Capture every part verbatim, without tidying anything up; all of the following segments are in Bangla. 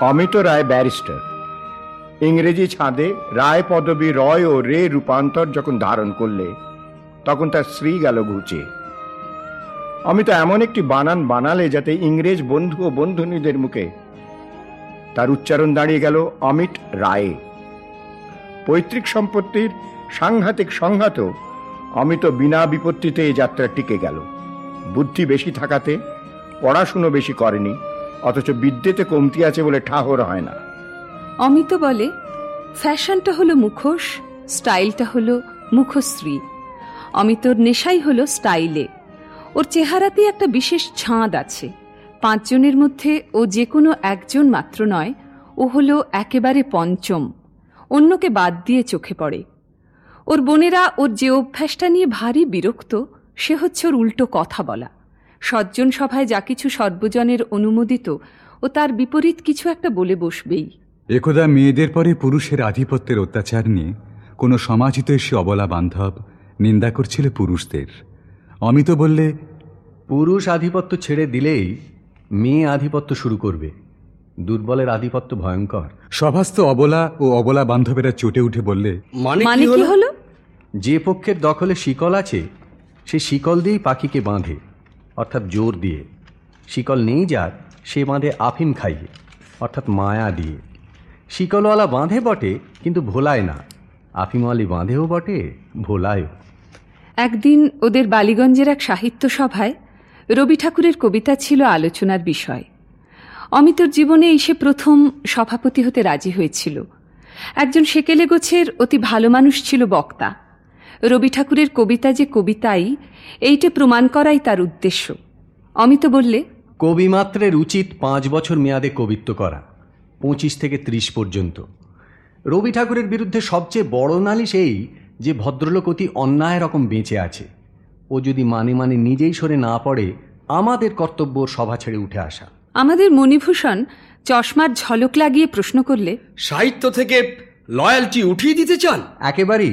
অমিত রায় ব্যারিস্টার। ইংরেজি ছাঁদে রায় পদবী রয় ও রে রূপান্তর যখন ধারণ করলে তখন তার স্ত্রী গেল ঘুচে। অমিত এমন একটি বানান বানালে যাতে ইংরেজ বন্ধু ও বন্ধুনীদের মুখে তার উচ্চারণ দাঁড়িয়ে গেল অমিত রায়ে। পৈতৃক সম্পত্তির সাংঘাতিক সংঘাত অমিত বিনা বিপত্তিতে এই যাত্রা টিকে গেল। বুদ্ধি বেশি থাকাতে পড়াশুনো বেশি করেনি, অথচ বিদ্যেতে কমতি আছে বলে ঠাহর হয় না। অমিত বলে, ফ্যাশনটা হলো মুখোশ, স্টাইলটা হলো মুখশ্রী। অমিতর নেশাই হলো স্টাইলে। ওর চেহারাতে একটা বিশেষ ছাঁদ আছে। পাঁচজনের মধ্যে ও যে কোনো একজন মাত্র নয়, ও হলো একেবারে পঞ্চম, অন্যকে বাদ দিয়ে চোখে পড়ে। ওর বোনেরা ওর যে অভ্যাসটা নিয়ে ভারী বিরক্ত, সে হচ্ছে ওর উল্টো কথা বলা। সজ্জন সভায় যা কিছু সর্বজনের অনুমোদিত, ও তার বিপরীত কিছু একটা বলে বসবেই। একদা মেয়েদের পরে পুরুষের আধিপত্যের অত্যাচার নিয়ে কোনো সমাজিত এসে অবলা বান্ধব নিন্দা করছিল পুরুষদের। অমিত বললে, পুরুষ আধিপত্য ছেড়ে দিলেই মেয়ে আধিপত্য শুরু করবে। দুর্বলের আধিপত্য ভয়ঙ্কর। সভাস্থ অবলা ও অবলা বান্ধবেরা চটে উঠে বললে, মানে কি হলো? যে পক্ষের দখলে শিকল আছে সে শিকল দিয়েই পাখিকে বাঁধে, অর্থাৎ জোর দিয়ে। শিকল নেই যার, সে বাঁধে আফিম খাইয়ে, অর্থাৎ মায়া দিয়ে। শিকলওয়ালা বাঁধে বটে, কিন্তু ভোলায় না। আফিমওয়ালি বাঁধেও বটে, ভোলায়ও। একদিন ওদের বালিগঞ্জের এক সাহিত্য সভায় রবি ঠাকুরের কবিতা ছিল আলোচনার বিষয়। অমিতর জীবনে এসে প্রথম সভাপতি হতে রাজি হয়েছিল। একজন সেকেলে গোছের অতি ভালো মানুষ ছিল বক্তা। রবি ঠাকুরের কবিতা যে কবিতাই, এইটা প্রমাণ করাই তার উদ্দেশ্য। অমিত বললে, কবিমাত্রের উচিত পাঁচ বছর মেয়াদে কবিত্ব করা, পঁচিশ থেকে ত্রিশ পর্যন্ত। রবি ঠাকুরের বিরুদ্ধে সবচেয়ে বড় নালিশ এই যে ভদ্রলোক অতি অন্যায় রকম বেঁচে আছে। ও যদি মানে মানে নিজেই সরে না পড়ে, আমাদের কর্তব্য সভা ছেড়ে উঠে আসা। আমাদের মণিভূষণ চশমার ঝলক লাগিয়ে প্রশ্ন করলে, সাহিত্য থেকে লয়্যালটি উঠিয়ে দিতে চান? একেবারেই।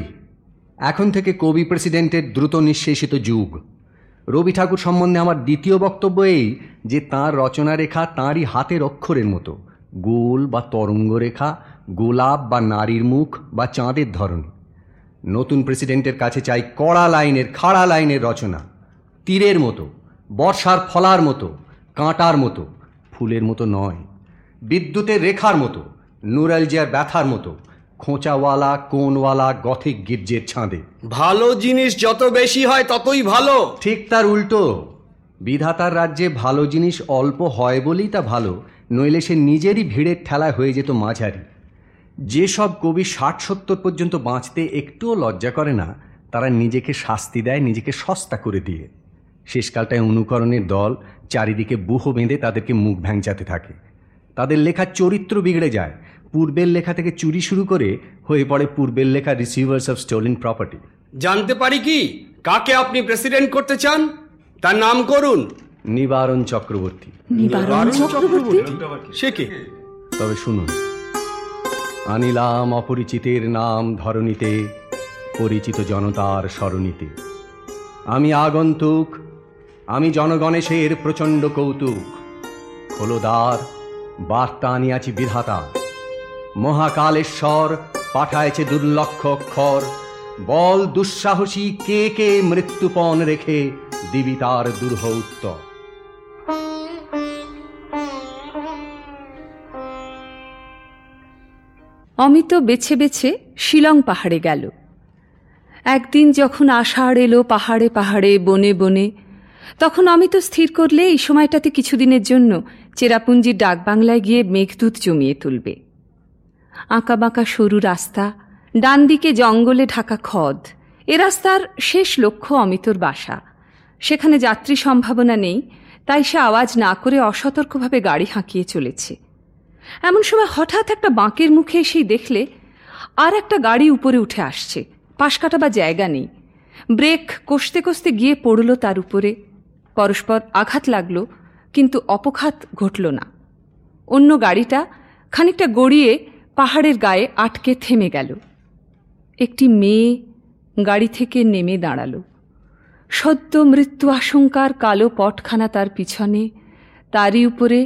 এখন থেকে কবি প্রেসিডেন্টের দ্রুত নিঃশেষিত যুগ। রবি ঠাকুর সম্বন্ধে আমার দ্বিতীয় বক্তব্য এই যে তাঁর রচনা রেখা তাঁরই হাতের অক্ষরের মতো, গোল বা তরঙ্গ রেখা, গোলাপ বা নারীর মুখ বা চাঁদের ধরন। নতুন প্রেসিডেন্টের কাছে চাই কড়া লাইনের, খাড়া লাইনের রচনা, তীরের মতো, বর্ষার ফলার মতো, কাঁটার মতো, ফুলের মতো নয়, বিদ্যুতের রেখার মতো, নুরালজিয়ার ব্যথার মতো, খোঁচাওয়ালা কোনওয়ালা গথিক গির্জের ছাঁদে। ভালো জিনিস যত বেশি হয় ততই ভালো। ঠিক তার উল্টো। বিধাতার রাজ্যে ভালো জিনিস অল্প হয় বলেই তা ভালো, নইলে সে নিজেরই ভিড়ের ঠেলায় হয়ে যেত মাঝারি। যেসব কবি ষাট সত্তর পর্যন্ত বাঁচতে একটুও লজ্জা করে না, তারা নিজেকে শাস্তি দেয় নিজেকে সস্তা করে দিয়ে। শেষকালটায় অনুকরণের দল চারিদিকে বুহ বেঁধে তাদেরকে মুখ ভ্যাংচাতে থাকে। তাদের লেখার চরিত্র বিগড়ে যায়। পূর্বের লেখা থেকে চুরি শুরু করে হয়ে পড়ে পূর্বের লেখা রিসিভার্স অফ স্টোলেন প্রপার্টি। জানতে পারি কি কাকে আপনি প্রেসিডেন্ট করতে চান? তার নাম করুন। নিবারণ চক্রবর্তী। নিবারণ চক্রবর্তী? সে কে? তবে শুনুন, আনিলাম অপরিচিতের নাম ধরণীতে, পরিচিত জনতার স্মরণীতে। আমি আগন্তুক, আমি জনগণেশের প্রচণ্ড কৌতুক। খোলদার, বার্তা আনিয়াছি বিধাতা। মহাকালেশ্বর পাঠায়ছে দুর্লক্ষ অক্ষর। বল দুঃসাহসী কে কে মৃত্যুপণ রেখে দিবি তার দুর্হ উত্তর। অমিত বেছে বেছে শিলং পাহাড়ে গেল। একদিন যখন আষাঢ় এলো পাহাড়ে পাহাড়ে, বনে বনে, তখন অমিত স্থির করলে এই সময়টাতে কিছুদিনের জন্য চেরাপুঞ্জির ডাকবাংলায় গিয়ে মেঘদূত জমিয়ে তুলবে। আঁকা বাঁকা সরু রাস্তা, ডান দিকে জঙ্গলে ঢাকা খদ। এ রাস্তার শেষ লক্ষ্য অমিতর বাসা। সেখানে যাত্রী সম্ভাবনা নেই, তাই সে আওয়াজ না করে অসতর্কভাবে গাড়ি হাঁকিয়ে চলেছে। এমন সময় হঠাৎ একটা বাঁকের মুখে এসেই দেখলে আর একটা গাড়ি উপরে উঠে আসছে। পাশ কাটাবার জায়গা নেই। ব্রেক কষতে কষতে গিয়ে পড়ল তার উপরে। পরস্পর আঘাত লাগল, কিন্তু অপঘাত ঘটল না। অন্য গাড়িটা খানিকটা গড়িয়ে পাহাড়ের গায়ে আটকে থেমে গেল। একটি মেয়ে গাড়ি থেকে নেমে দাঁড়াল। সদ্য মৃত্যু আশঙ্কার কালো পটখানা তার পিছনে, তারই উপরে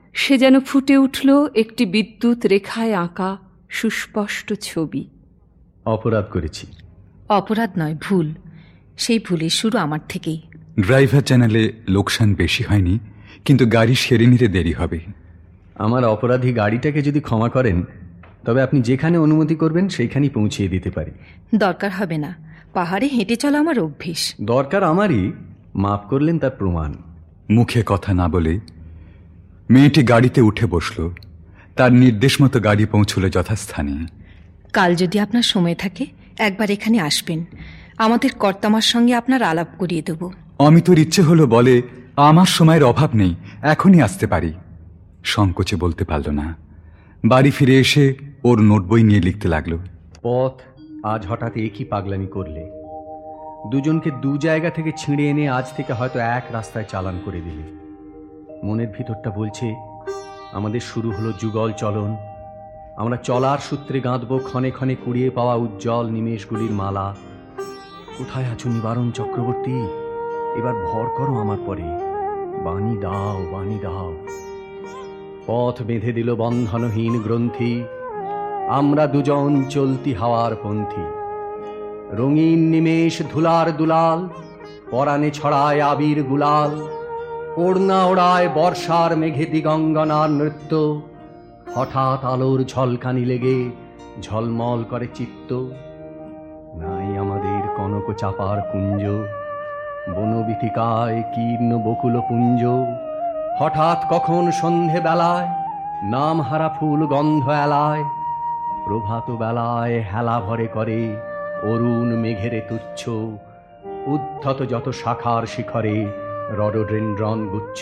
সে যেন ফুটে উঠল একটি বিদ্যুৎ রেখায় আঁকা সুস্পষ্ট ছবি। অপরাধ করেছি। অপরাধ নয়, ভুল। সেই ভুলের শুরু আমার থেকেই। ড্রাইভার জানালে লোকসান বেশি হয়নি, কিন্তু গাড়ি সেরে নিতে দেরি হবে। আমার অপরাধী গাড়িটাকে যদি ক্ষমা করেন তবে আপনি যেখানে অনুমতি করবেন সেইখানেই পৌঁছিয়ে দিতে পারি। দরকার হবে না, পাহাড়ে হেঁটে চলা আমার অভ্যেস। দরকার আমারই, মাফ করলেন তার প্রমাণ। মুখে কথা না বলে মেয়েটি গাড়িতে উঠে বসল। তার নির্দেশ মতো গাড়ি পৌঁছল যথাস্থানে। কাল যদি আপনার সময় থাকে একবার এখানে আসবেন, আমাদের কর্তামার সঙ্গে আপনার আলাপ করিয়ে দেব। অমিতর ইচ্ছে হলো বলে, আমার সময়ের অভাব নেই, এখনই আসতে পারি। সংকোচে বলতে পারল না। বাড়ি ফিরে এসে ওর নোট বই নিয়ে লিখতে লাগলো। পথ, আজ হঠাৎ একই পাগলামি করলে। দুজনকে দু জায়গা থেকে ছিঁড়ে এনে আজ থেকে হয়তো এক রাস্তায় চালান করে দিলে। মনের ভিতরটা বলছে আমাদের শুরু হলো যুগল চলন। আমরা চলার সূত্রে গাঁথব ক্ষণে ক্ষণে কুড়িয়ে পাওয়া উজ্জ্বল নিমেষগুলির মালা। কোথায় আছো নিবারণ চক্রবর্তী? এবার ভর করো আমার পরে, বাণী দাও, বাণী দাও। পথ বেঁধে দিল বন্ধনহীন গ্রন্থি, আমরা দুজন চলতি হাওয়ার পন্থী। রঙিন নিমেষ ধুলার দুলাল, পরাণে ছড়ায় আবির গুলাল। ওড়না ওড়ায় বর্ষার মেঘে দিগঙ্গনার নৃত্য। হঠাৎ আলোর ঝলকানি লেগে ঝলমল করে চিত্ত। নাই আমাদের কনক চাপার কুঞ্জ, বনবীথিকায় কীর্ণ বকুল পুঞ্জ। হঠাৎ কখন সন্ধে বেলায় নাম হারা ফুল গন্ধ এলায়। প্রভাত বেলায় হেলা ভরে করে অরুণ মেঘেরে তুচ্ছ। উদ্ধত যত শাখার শিখরে রডোডেনড্রন গুচ্ছ।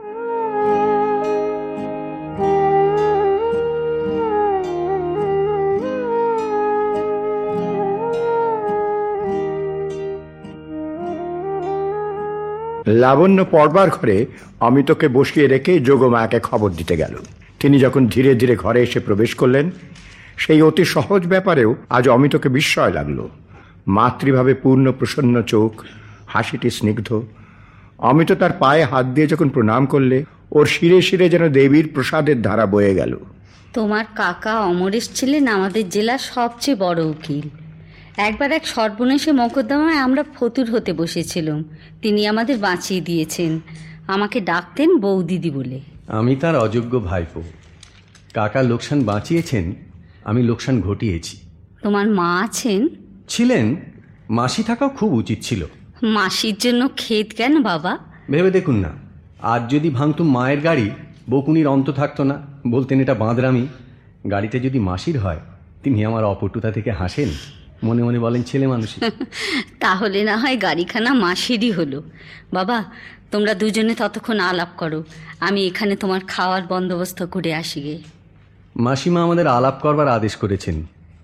লাবণ্য পড়বার ঘরে অমিতকে বসিয়ে রেখে যোগমায়াকে খবর দিতে গেল। তিনি যখন ধীরে ধীরে ঘরে এসে প্রবেশ করলেন, সেই অতি সহজ ব্যাপারেও আজ অমিতকে বিস্ময় লাগলো। মাতৃভাবে পূর্ণ প্রসন্ন চোখ, হাসিটি স্নিগ্ধ। অমিত তার পায়ে হাত দিয়ে যখন প্রণাম করলে, ওর শিরে শিরে যেন দেবীর প্রসাদের ধারা বয়ে গেল। তোমার কাকা অমরেশ ছিলেন আমাদের জেলার সবচেয়ে বড় উকিল। একবার এক সর্বনেশে মোকদ্দমায় আমরা ফতুর হতে বসেছিলাম, তিনি আমাদের বাঁচিয়ে দিয়েছেন। আমাকে ডাকতেন বৌদিদি বলে। আমি তার অযোগ্য ভাইপো। কাকা লোকসান বাঁচিয়েছেন, আমি লোকসান ঘটিয়েছি। তোমার মা আছেন? ছিলেন, মাসি থাকাও খুব উচিত ছিল। মাসির জন্য ক্ষেত কেন বাবা? ভেবে দেখুন না, আজ যদি ভাঙতুম মায়ের গাড়ি, বকুনির অন্ত থাকতো না। বলতেন এটা বাঁদরামি। গাড়িটা যদি মাসির হয়, তিনি আমার অপটুতা থেকে হাসেন, মনে মনে বলেন ছেলে মানুষ। তাহলে না হয় গাড়িখানা মাসিরই হলো। বাবা, তোমরা দুজনে ততক্ষণ আলাপ করো, আমি এখানে তোমার খাওয়ার বন্দোবস্ত করে আসি গে। মাসিমা আমাদের আলাপ করবার আদেশ করেছেন।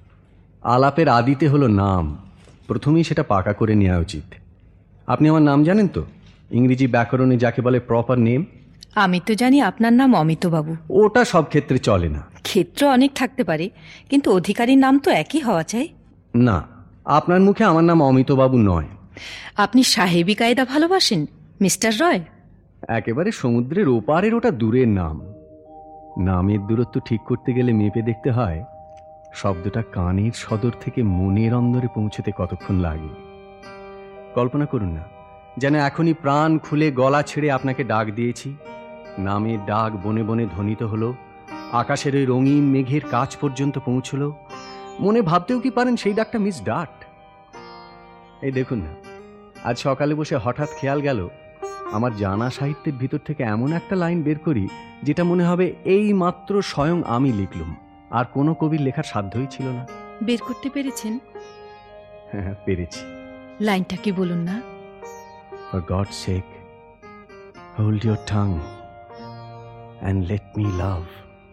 আলাপের আদিতে হলো নাম, প্রথমেই সেটা পাকা করে নেওয়া উচিত। আপনি আমার নাম জানেন তো? ইংরেজি ব্যাকরণে যাকে বলে প্রপার নেম। আমি তো জানি আপনার নাম অমিতবাবু। ওটা সব ক্ষেত্রে চলে না। ক্ষেত্র অনেক থাকতে পারে, কিন্তু অধিকারীর নাম তো একই হওয়া চাই। না, আপনার মুখে আমার নাম অমিতবাবু নয়। আপনি সাহেবি কায়দা ভালোবাসেন মিস্টার রয়? একেবারে সমুদ্রের ওপারের ওটা দূরের নাম। নামের দূরত্ব ঠিক করতে গেলে মেপে দেখতে হয় শব্দটা কানের সদর থেকে মনের অন্দরে পৌঁছতে কতক্ষণ লাগে। কল্পনা করুন না, যেন এখনই প্রাণ খুলে গলা ছেড়ে আপনাকে ডাক দিয়েছি। নামের ডাক বনে বনে ধ্বনিত হলো, আকাশের ওই রঙিন মেঘের কাছ পর্যন্ত পৌঁছল। মনে ভাবতেও কি পারেন সেই ডাকটা মিস ডাট? এই দেখুন না, আজ সকালে বসে হঠাৎ খেয়াল গেল আমার জানা সাহিত্যের ভিতর থেকে এমন একটা লাইন বের করি যেটা মনে হবে এই মাত্র স্বয়ং আমি লিখলুম, আর কোনো কবির লেখার সাধ্যই ছিল না। বের করতে পেরেছেন? হ্যাঁ, পেরেছি। লাইনটা কি বলুন না? For God's sake, hold your tongue and let me love.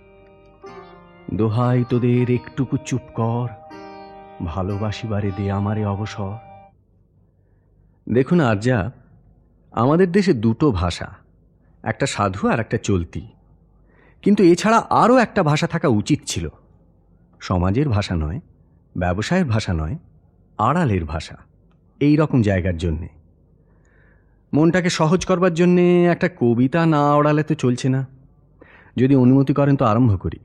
দোহাই তোদের একটুকু চুপ কর, ভালোবাসিবারে দে আমারে অবসর। দেখুন আর্যা, আমাদের দেশে দুটো ভাষা, একটা সাধু আর একটা চলতি। কিন্তু এছাড়া আরও একটা ভাষা থাকা উচিত ছিল। সমাজের ভাষা নয়, ব্যবসায়ের ভাষা নয়, আড়ালের ভাষা। এই রকম জায়গার জন্যে, মনটাকে সহজ করবার জন্যে একটা কবিতা না ওড়ালে তো চলছে না। যদি অনুমতি করেন তো আরম্ভ করি।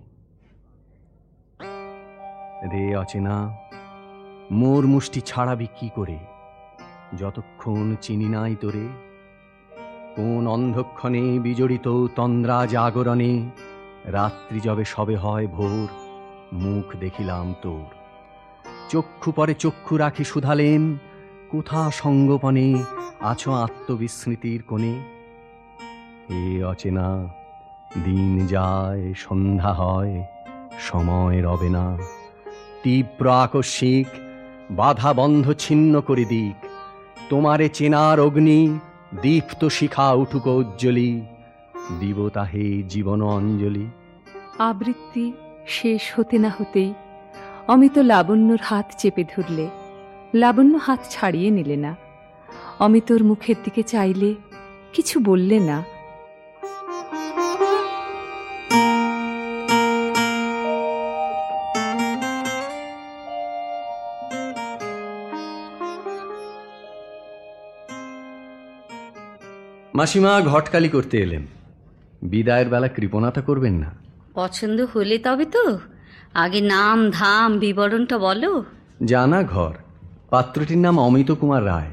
রে অচেনা, মোর মুষ্টি ছাড়াবি কি করে, যতক্ষণ চিনি নাই তোরে। কোন অন্ধক্ষণে বিজড়িত তন্দ্রা জাগরণে, রাত্রি যবে সবে হয় ভোর, মুখ দেখিলাম তোর। চক্ষু পরে চক্ষু রাখি শুধালেন, কোথা সঙ্গোপনে আছো আত্মবিস্মৃতির কোণে। হে অচেনা, দিন যায় সন্ধ্যা হয়, সময় রবে না। তীব্র আকস্মিক বাধা বন্ধ ছিন্ন করে দিক, তোমারে চেনার অগ্নি দীপ্ত শিখা উঠুক উজ্জ্বলি, দিব তাহে জীবন অঞ্জলি। আবৃত্তি শেষ হতে না হতেই অমিত লাবণ্যর হাত চেপে ধরলে। লাবণ্য হাত ছাড়িয়ে নিলে না। অমিতর মুখের দিকে চাইলে, কিছু বললে না। মাসিমা ঘটকালি করতে এলেন, বিদায়ের বেলা কৃপণতা করবেন না। পছন্দ হলে তবে তো, আগে নাম ধাম বিবরণটা বলো। জানা ঘর, পাত্রটির নাম অমিত কুমার রায়।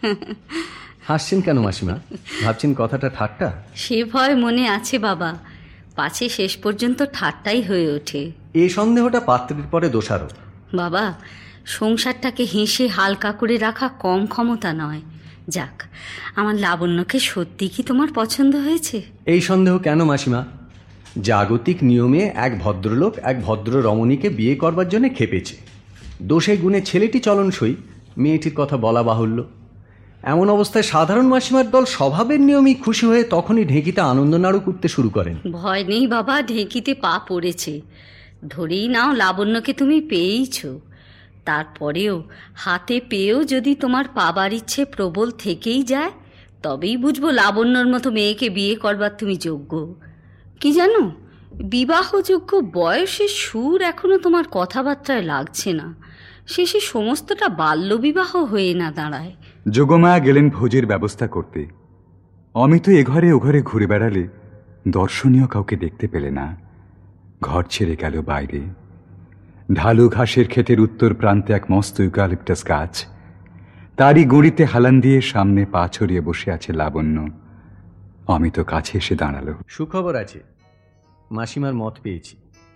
হাসছেন কেন মাসিমা? ভাবছেন কথাটা ঠাট্টা? সে ভয় মনে আছে বাবা, পাছে শেষ পর্যন্ত ঠাট্টাই হয়ে ওঠে। এই সন্দেহটা পাত্রের পরে দোষারোপ। বাবা, সংসারটাকে হেসে হালকা করে রাখা কম ক্ষমতা নয়। যাক, আমার লাবণ্যকে সত্যি কি তোমার পছন্দ হয়েছে? এই সন্দেহ কেন মাসিমা? জাগতিক নিয়মে এক ভদ্রলোক এক ভদ্র রমণীকে বিয়ে করবার জন্য খেপেছে। দোষে গুণে ছেলেটি চলনসই, মেয়েটির কথা বলা বাহুল্য। এমন অবস্থায় সাধারণ মাসিমার দল স্বভাবের নিয়মই খুশি হয়ে তখনই ঢেঁকিতে আনন্দ নাড়ু করতে শুরু করেন। ভয় নেই বাবা, ঢেঁকিতে পা পড়েছে। ধরেই নাও লাবণ্যকে তুমি পেয়েইছ, তারপরেও হাতে পেয়েও যদি তোমার পাবার ইচ্ছে প্রবল থেকেই যায়, তবেই বুঝবো লাবণ্যর মতো মেয়েকে বিয়ে করবার তুমি যোগ্য। কি জানো, বিবাহযোগ্য বয়সের সুর এখনো তোমার কথাবার্তায় লাগছে না। শেষে সমস্তটা বাল্যবিবাহ হয়ে না দাঁড়ায়। যোগমায়া গেলেন ভোজের ব্যবস্থা করতে। অমিত এঘরে ওঘরে ঘুরে বেড়ালে দর্শনীয় কাউকে দেখতে পেলে না। ঘর ছেড়ে গেল বাইরে। ঢালু ঘাসের ক্ষেতের উত্তর প্রান্তে এক মস্ত ইউক্যালিপটাস গাছ, তারই গুঁড়িতে হালান দিয়ে সামনে পা ছড়িয়ে বসে আছে লাবণ্য। অমিত কাছে এসে দাঁড়ালো। সুখবর আছে, মাসিমার মত পেয়েছি।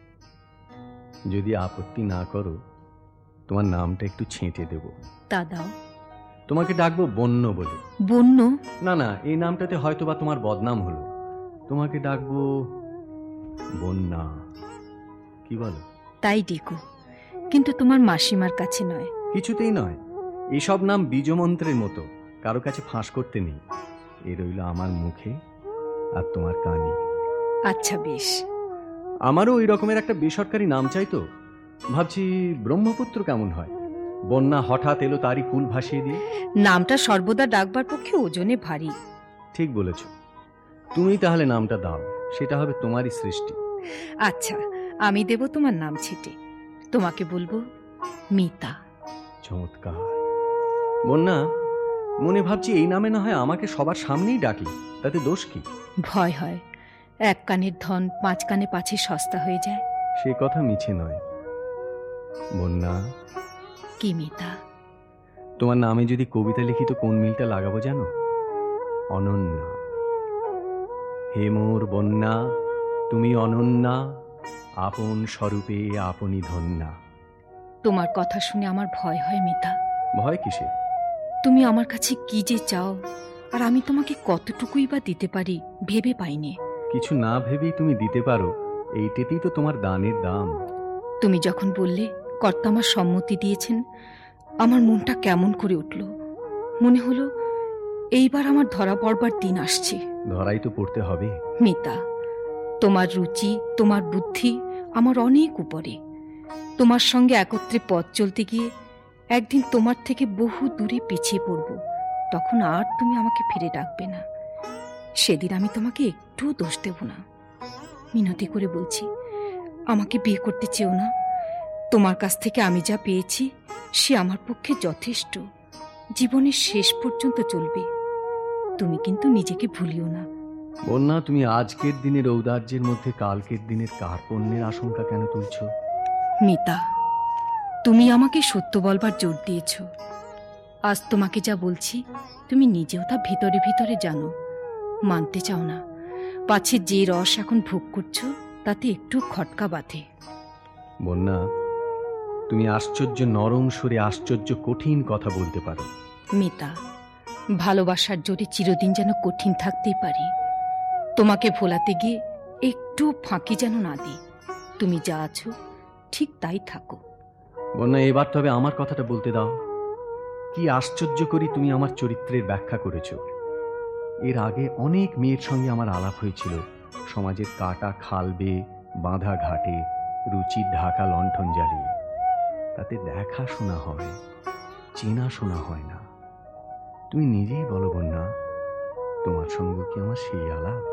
যদি আপত্তি না করো, তোমার নামটা একটু ছেঁটে দেব। তা দাও। তোমাকে ডাকবো বন্য বলে। বন্য? না না, এই নামটাতে হয়তো বা তোমার বদনাম হলো। তোমাকে ডাকবো বন্যা। কি বলো? তাই ডেকো, কিন্তু তোমার মাসিমার কাছে নয়। কিছুতেই নয়। এসব নাম বীজমন্ত্রের মতো, কারো কাছে ফাঁস করতে নেই। এ রইল আমার মুখে আর তোমার কানে। আচ্ছা বেশ। আমারও ওই রকমের একটা বেসরকারি নাম চাইতো। ভাবছি ব্রহ্মপুত্র কেমন হয়। বন্যা হঠাৎ এলো তারই কুল ভাসিয়ে দিয়ে। নামটা সর্বদা ডাকবার পক্ষে ওজনে ভারী। ঠিক বলেছ। তুমি তাহলে নামটা দাও, সেটা হবে তোমারই সৃষ্টি। আচ্ছা, আমি দেব তোমার নাম ছেটে। তোমাকে বলবো মিতা। চমৎকার। বন্যা, মনে ভাবছি এই নামে না হয় আমাকে সবার সামনেই ডাকি, তাতে দোষ কি? ভয় হয় এক কানের ধন পাঁচ কানে পাছে সস্তা হয়ে যায়। সে কথা মিছে নয়। বন্যা। কি মিতা? তোমার নামে যদি কবিতা লিখি তো কোন মিলটা লাগাবো জানো? অনন্যা। হে মোর বন্যা, তুমি অনন্যা, আপন স্বরূপে আপনি ধন্যা। তোমার কথা শুনে আমার ভয় হয় মিতা। ভয় কিসে? তুমি আমার কাছে কি যে চাও, আর আমি তোমাকে কতটুকুই বা দিতে পারি ভেবে পাইনি। কিছু না ভেবেই তুমি দিতে পারো, এইটাতেই তো তোমার দানের দাম। তুমি যখন বললে কর্তা আমার সম্মতি দিয়েছেন, আমার মনটা কেমন করে উঠল। মনে হলো এইবার আমার ধরা পড়বার দিন আসছে। ধরাই তো পড়তে হবে মিতা। তোমার রুচি, তোমার বুদ্ধি আমার অনেক উপরে। তোমার সঙ্গে একত্রে পথ চলতে গিয়ে একদিন তোমার থেকে বহু দূরে পিছিয়ে পড়ব, তখন আর তুমি আমাকে ফিরে ডাকবে না। সেদিন আমি তোমাকে একটুও দোষ দেব না। মিনতি করে বলছি, আমাকে বিয়ে করতে চেও না। তোমার কাছ থেকে আমি যা পেয়েছি সে আমার পক্ষে যথেষ্ট, জীবনের শেষ পর্যন্ত চলবে। তুমি কিন্তু নিজেকে ভুলিও না, বন্যা, তুমি আজকের দিনের ঔদার্যের মধ্যে কালকের দিনের কার্পণ্যের আশঙ্কা কেন তুলছ? মিতা, তুমি আমাকে সত্য বলবার জোর দিয়েছ। আজ তোমাকে যা বলছি তুমি নিজেও তা ভিতরে ভিতরে জানো, মানতে চাও না। পাছে যে রস এখন ভোগ করছো তাতে একটু খটকা বাঁধে। বন্যা, তুমি আশ্চর্য নরম সুরে আশ্চর্য কঠিন কথা বলতে পারো। মিতা, ভালোবাসার জোরে চিরদিন যেন কঠিন থাকতেই পারি। তোমাকে ভোলাতে গিয়ে একটু ফাঁকি যেন না দিই। তুমি যা আছো ঠিক তাই থাকো। বন্যা, এবার তবে আমার কথাটা বলতে দাও। কি আশ্চর্য করি তুমি আমার চরিত্রের ব্যাখ্যা করেছ। এর আগে অনেক মেয়ের সঙ্গে আমার আলাপ হয়েছিল, সমাজের কাটা খাল বেয়ে বাঁধা ঘাটে রুচির ঢাকা লণ্ঠন জ্বালিয়ে। তাতে দেখা শোনা হয়, চেনা শোনা হয় না। তুমি নিজেই বলো বন্যা, তোমার সঙ্গে কি আমার সেই আলাপ?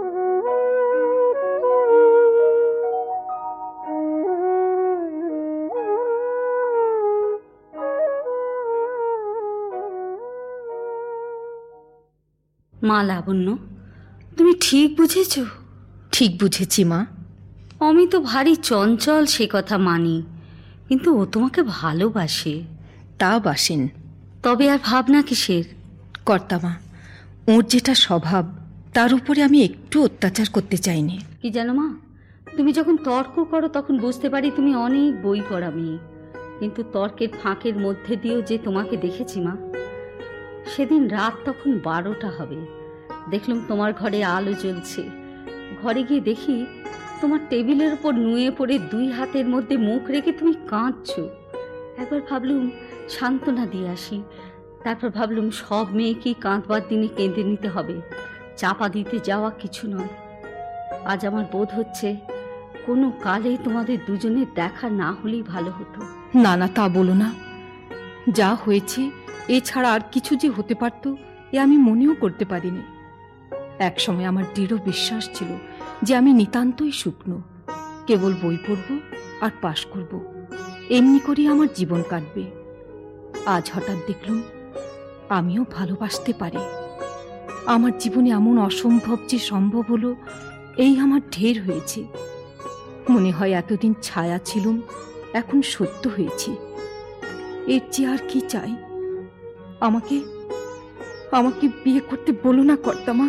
মা লাবণ্য, তুমি ঠিক বুঝেছ? ঠিক বুঝেছি মা। আমি তো ভারী চঞ্চল, সে কথা মানি, কিন্তু ও তোমাকে ভালোবাসে। তা বাসেন, তবে আর ভাবনা কিসের? কর্তামা, ওর যেটা স্বভাব তার উপরে আমি একটু অত্যাচার করতে চাইনি। কি জানো মা, তুমি যখন তর্ক করো তখন বুঝতে পারি তুমি অনেক বই পড়া মেয়ে, কিন্তু তর্কের ফাঁকের মধ্যে দিয়েও যে তোমাকে দেখেছি মা, সেদিন রাত তখন বারোটা হবে, দেখলাম তোমার ঘরে আলো জ্বলছে। ঘরে গিয়ে দেখি তোমার টেবিলের উপর নুয়ে পড়ে দুই হাতের মধ্যে মুখ রেখে তুমি কাঁদছো। একবার ভাবলুম সান্ত্বনা দিয়ে আসি, তারপর ভাবলুম সব মেয়েকেই কাঁদবার দিনে কেঁদে নিতে হবে, চাপা দিতে যাওয়া কিছু নয়। আজ আমার বোধ হচ্ছে কোনো কালে তোমাদের দুজনের দেখা না হলেই ভালো হতো। না না, তা বলো না। যা হয়েছে এছাড়া আর কিছু যে হতে পারত এ আমি মনেও করতে পারিনি। এক সময় আমার দৃঢ় বিশ্বাস ছিল যে আমি নিতান্তই শুকনো, কেবল বই পড়ব আর পাশ করব, এমনি করেই আমার জীবন কাটবে। আজ হঠাৎ দেখলুম আমিও ভালোবাসতে পারি। আমার জীবনে এমন অসম্ভব যে সম্ভব হলো, এই আমার ঢের হয়েছে। মনে হয় এতদিন ছায়া ছিলুম, এখন সত্য হয়েছি। এর চেয়ে আর কি চাই? আমাকে আমাকে বিয়ে করতে বলো না কর্তামা।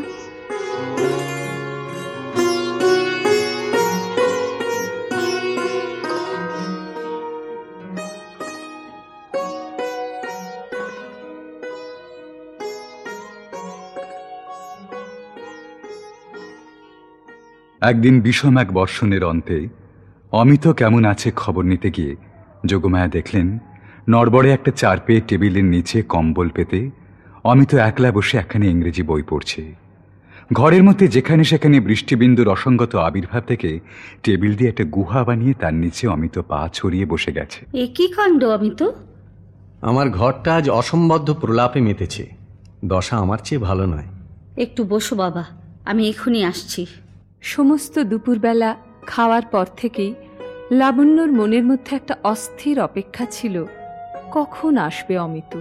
একদিন বিষম এক বর্ষণের অন্তে অমিত কেমন আছে খবর নিতে গিয়ে যোগমায়া দেখলেন নড়বড়ে একটা চার পেয়ে টেবিলের নিচে কম্বল পেতে অমিত একলা বসে একখানি ইংরেজি বই পড়ছে। ঘরের মধ্যে যেখানে সেখানে বৃষ্টিবিন্দুর অসঙ্গত আবির্ভাব থেকে টেবিল দিয়ে একটা গুহা বানিয়ে তার নিচে অমিত পা ছড়িয়ে বসে গেছে। এ কি কাণ্ড অমিত! আমার ঘরটা আজ অসম্বদ্ধ প্রলাপে মেতেছে। দশা আমার চেয়ে ভালো নয়। একটু বসো বাবা, আমি এখনই আসছি। সমস্ত দুপুরবেলা খাওয়ার পর থেকেই লাবণ্যর মনের মধ্যে একটা অস্থির অপেক্ষা ছিল, কখন আসবে অমিত।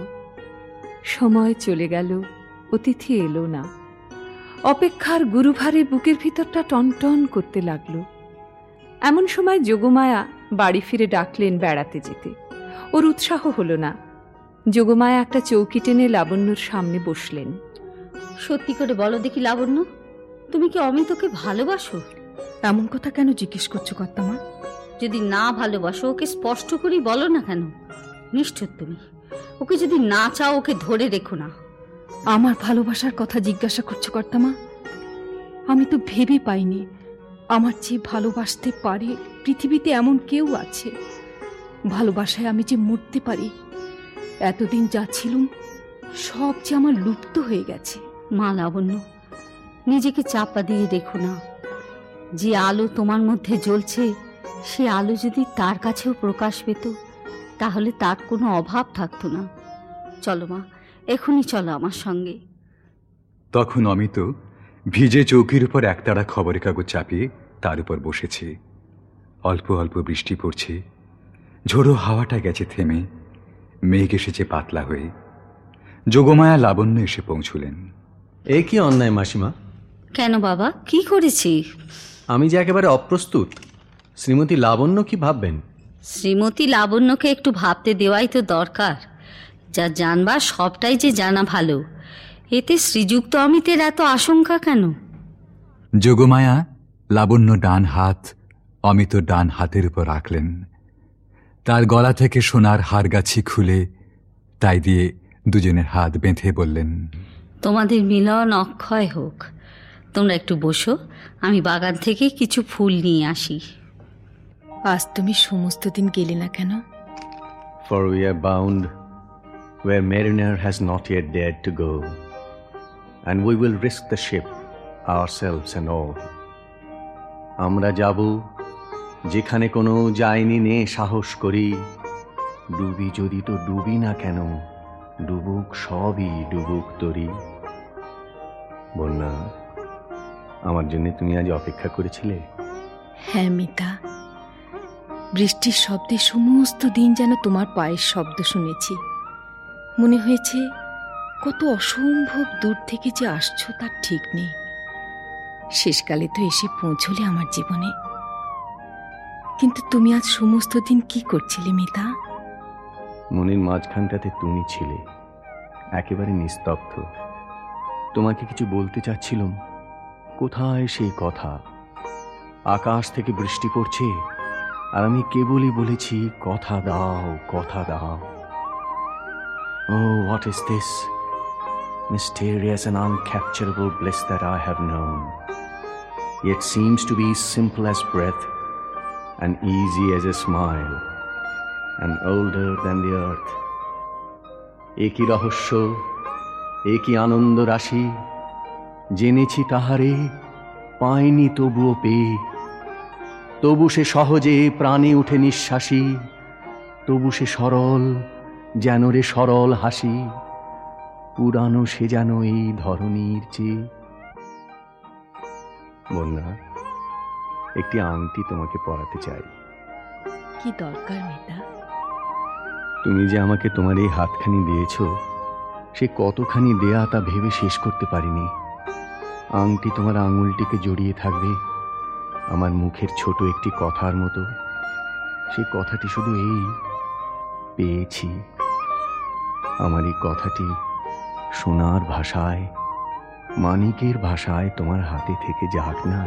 সময় চলে গেল, অতিথি এলো না। অপেক্ষার গুরুভারে বুকের ভিতরটা টনটন করতে লাগল। এমন সময় যোগমায়া বাড়ি ফিরে ডাকলেন বেড়াতে যেতে। ওর উৎসাহ হলো না। যোগমায়া একটা চৌকি টেনে লাবণ্যর সামনে বসলেন। সত্যি করে বলো দেখি লাবণ্য, তুমি কি অমিতকে ভালোবাসো? এমন কথা কেন জিজ্ঞেস করছো কর্তামা? যদি না ভালোবাসো ওকে স্পষ্ট করে বলো না কেন? নিষ্ঠুর তুমি। ওকে যদি না চাও ওকে ধরে রেখো না। আমার ভালোবাসার কথা জিজ্ঞাসা করছো কর্তামা? আমি তো ভেবে পাইনি আমার চেয়ে ভালোবাসতে পারে পৃথিবীতে এমন কেউ আছে। ভালোবাসায় আমি যে মরতে পারি। এতদিন যা ছিলুম সব যে আমার লুপ্ত হয়ে গেছে। মা লাবণ্য, নিজেকে চাপা দিয়ে রেখো না। যে আলো তোমার মধ্যে জ্বলছে সে আলো যদি তার কাছেও প্রকাশ পেত তাহলে তার কোনো অভাব থাকতো না। চলো মা, এখনই চলো আমার সঙ্গে। তখন অমিত ভিজে চৌকির উপর একতাড়া খবরের কাগজ চাপিয়ে তার উপর বসেছে। অল্প অল্প বৃষ্টি পড়ছে, ঝোড়ো হাওয়াটা গেছে থেমে, মেঘ এসেছে পাতলা হয়ে। যোগমায়া লাবণ্য এসে পৌঁছলেন। এ কি অন্যায় মাসিমা! কেন বাবা, কি করেছি? আমি যে একেবারে অপ্রস্তুত, শ্রীমতী লাবণ্য কি ভাববেন? শ্রীমতী লাবণ্যকে একটু ভাবতে দেওয়াই তো দরকার। যা জানবার সবটাই যে জানা ভালো। এতে শ্রীযুক্ত অমিতের এত আশঙ্কা কেন? যোগমায়া লাবণ্য ডান হাত অমিত ডান হাতের উপর রাখলেন। তার গলা থেকে সোনার হারগাছি খুলে তাই দিয়ে দুজনের হাত বেঁধে বললেন, তোমাদের মিলন অক্ষয় হোক। তোমরা একটু বসো, আমি বাগান থেকে কিছু ফুল নিয়ে আসি। আজ তুমি সমস্ত দিন গেলে না কেন? For we are bound where mariner has not yet dared to go, and we will risk the ship, ourselves and all. আমরা যাব যেখানে কোনো যায়নি নে সাহস করি, ডুবি যদি তো ডুবি না কেন, ডুবুক সবই ডুবুক তরি। বন্যা, আমার জন্য তুমি আজ অপেক্ষা করেছিলে? হ্যাঁ মিতা, বৃষ্টির শব্দে সমস্ত দিন যেন তোমার পায়ের শব্দ শুনেছি। মনে হয়েছে কত অসম্ভব দূর থেকে যে আসছো তার ঠিক নেই। শেষকালে তো এসে পৌঁছলে আমার জীবনে। কিন্তু তুমি আজ সমস্ত দিন কি করছিলে মিতা? মনের মাঝখানটাতে তুমি ছিলে, একেবারে নিস্তব্ধ। তোমাকে কিছু বলতে চাচ্ছিলাম, কোথায় সেই কথা? আকাশ থেকে বৃষ্টি পড়ছে আর আমি কেবলই বলেছি কথা দাও, কথা দাও। Oh, what is this mysterious and uncapturable bliss that I have known, yet seems to be simple as breath and easy as a smile and older than the earth. একই রহস্য, একই আনন্দ রাশি, জেনেছি তাহারে, পাইনি তবুও পেয়ে। তবু সে সহজে প্রাণে উঠে নিঃশ্বাসী, তবু সে সরল যেন রে সরল হাসি, পুরানো সে যেন এই ধরনীর চেয়ে। বন্যা, একটি আংটি তোমাকে পরাতে চাই। কি দরকার মিতা? তুমি যে আমাকে তোমার এই হাতখানি দিয়েছ, সে কতখানি দেয়া তা ভেবে শেষ করতে পারিনি। আংটি তোমার আঙুলটিকে জড়িয়ে থাকবে আমার মুখের ছোট একটি কথার মতো। সে কথাটি শুধু এই, পেয়েছি। আমার এই কথাটি সোনার ভাষায়, মানিকের ভাষায় তোমার হাতে থেকে যাক না।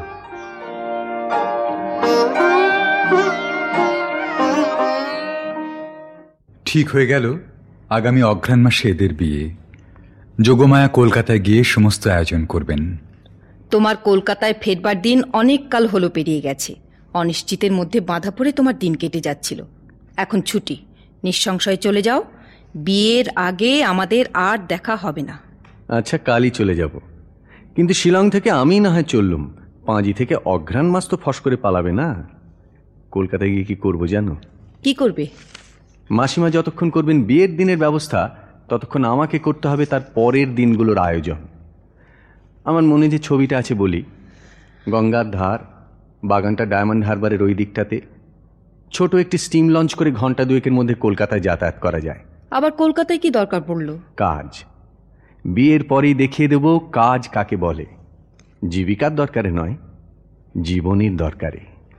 ঠিক হয়ে গেল আগামী অঘ্রাণ মাসে এদের বিয়ে। যোগমায়া কলকাতায় গিয়ে সমস্ত আয়োজন করবেন। তোমার কলকাতায় ফেরবার দিন অনেক কাল হলো পেরিয়ে গেছে। অনিশ্চিতের মধ্যে বাঁধা পড়ে তোমার দিন কেটে যাচ্ছিল। এখন ছুটি, নিঃসংশয়ে চলে যাও। বিয়ের আগে আমাদের আর দেখা হবে না। আচ্ছা, কালই চলে যাব, কিন্তু শিলং থেকে আমি না হয় চললুম, পাঁজি থেকে অঘ্রাণ মাস তো ফস করে পালাবে না। কলকাতায় গিয়ে কি করবো জানো? কি করবে? মাসিমা যতক্ষণ করবেন বিয়ের দিনের ব্যবস্থা, ততক্ষণ আমাকে করতে হবে তার পরের দিনগুলোর আয়োজন। আমার মনে যে ছবিটা আছে বলি, গঙ্গার ধার, বাগানটা ডায়মন্ড হারবারের ওই দিকটাতে, ছোট একটি স্টিম লঞ্চ করে ঘন্টা দুয়েকের মধ্যে কলকাতায় যাতায়াত করা যায়। আবার কলকাতায় কি দরকার পড়লো? কাজ। বিয়ের পরেই দেখিয়ে দেব কাজ কাকে বলে। জীবিকার দরকারে নয়, জীবনের দরকারে।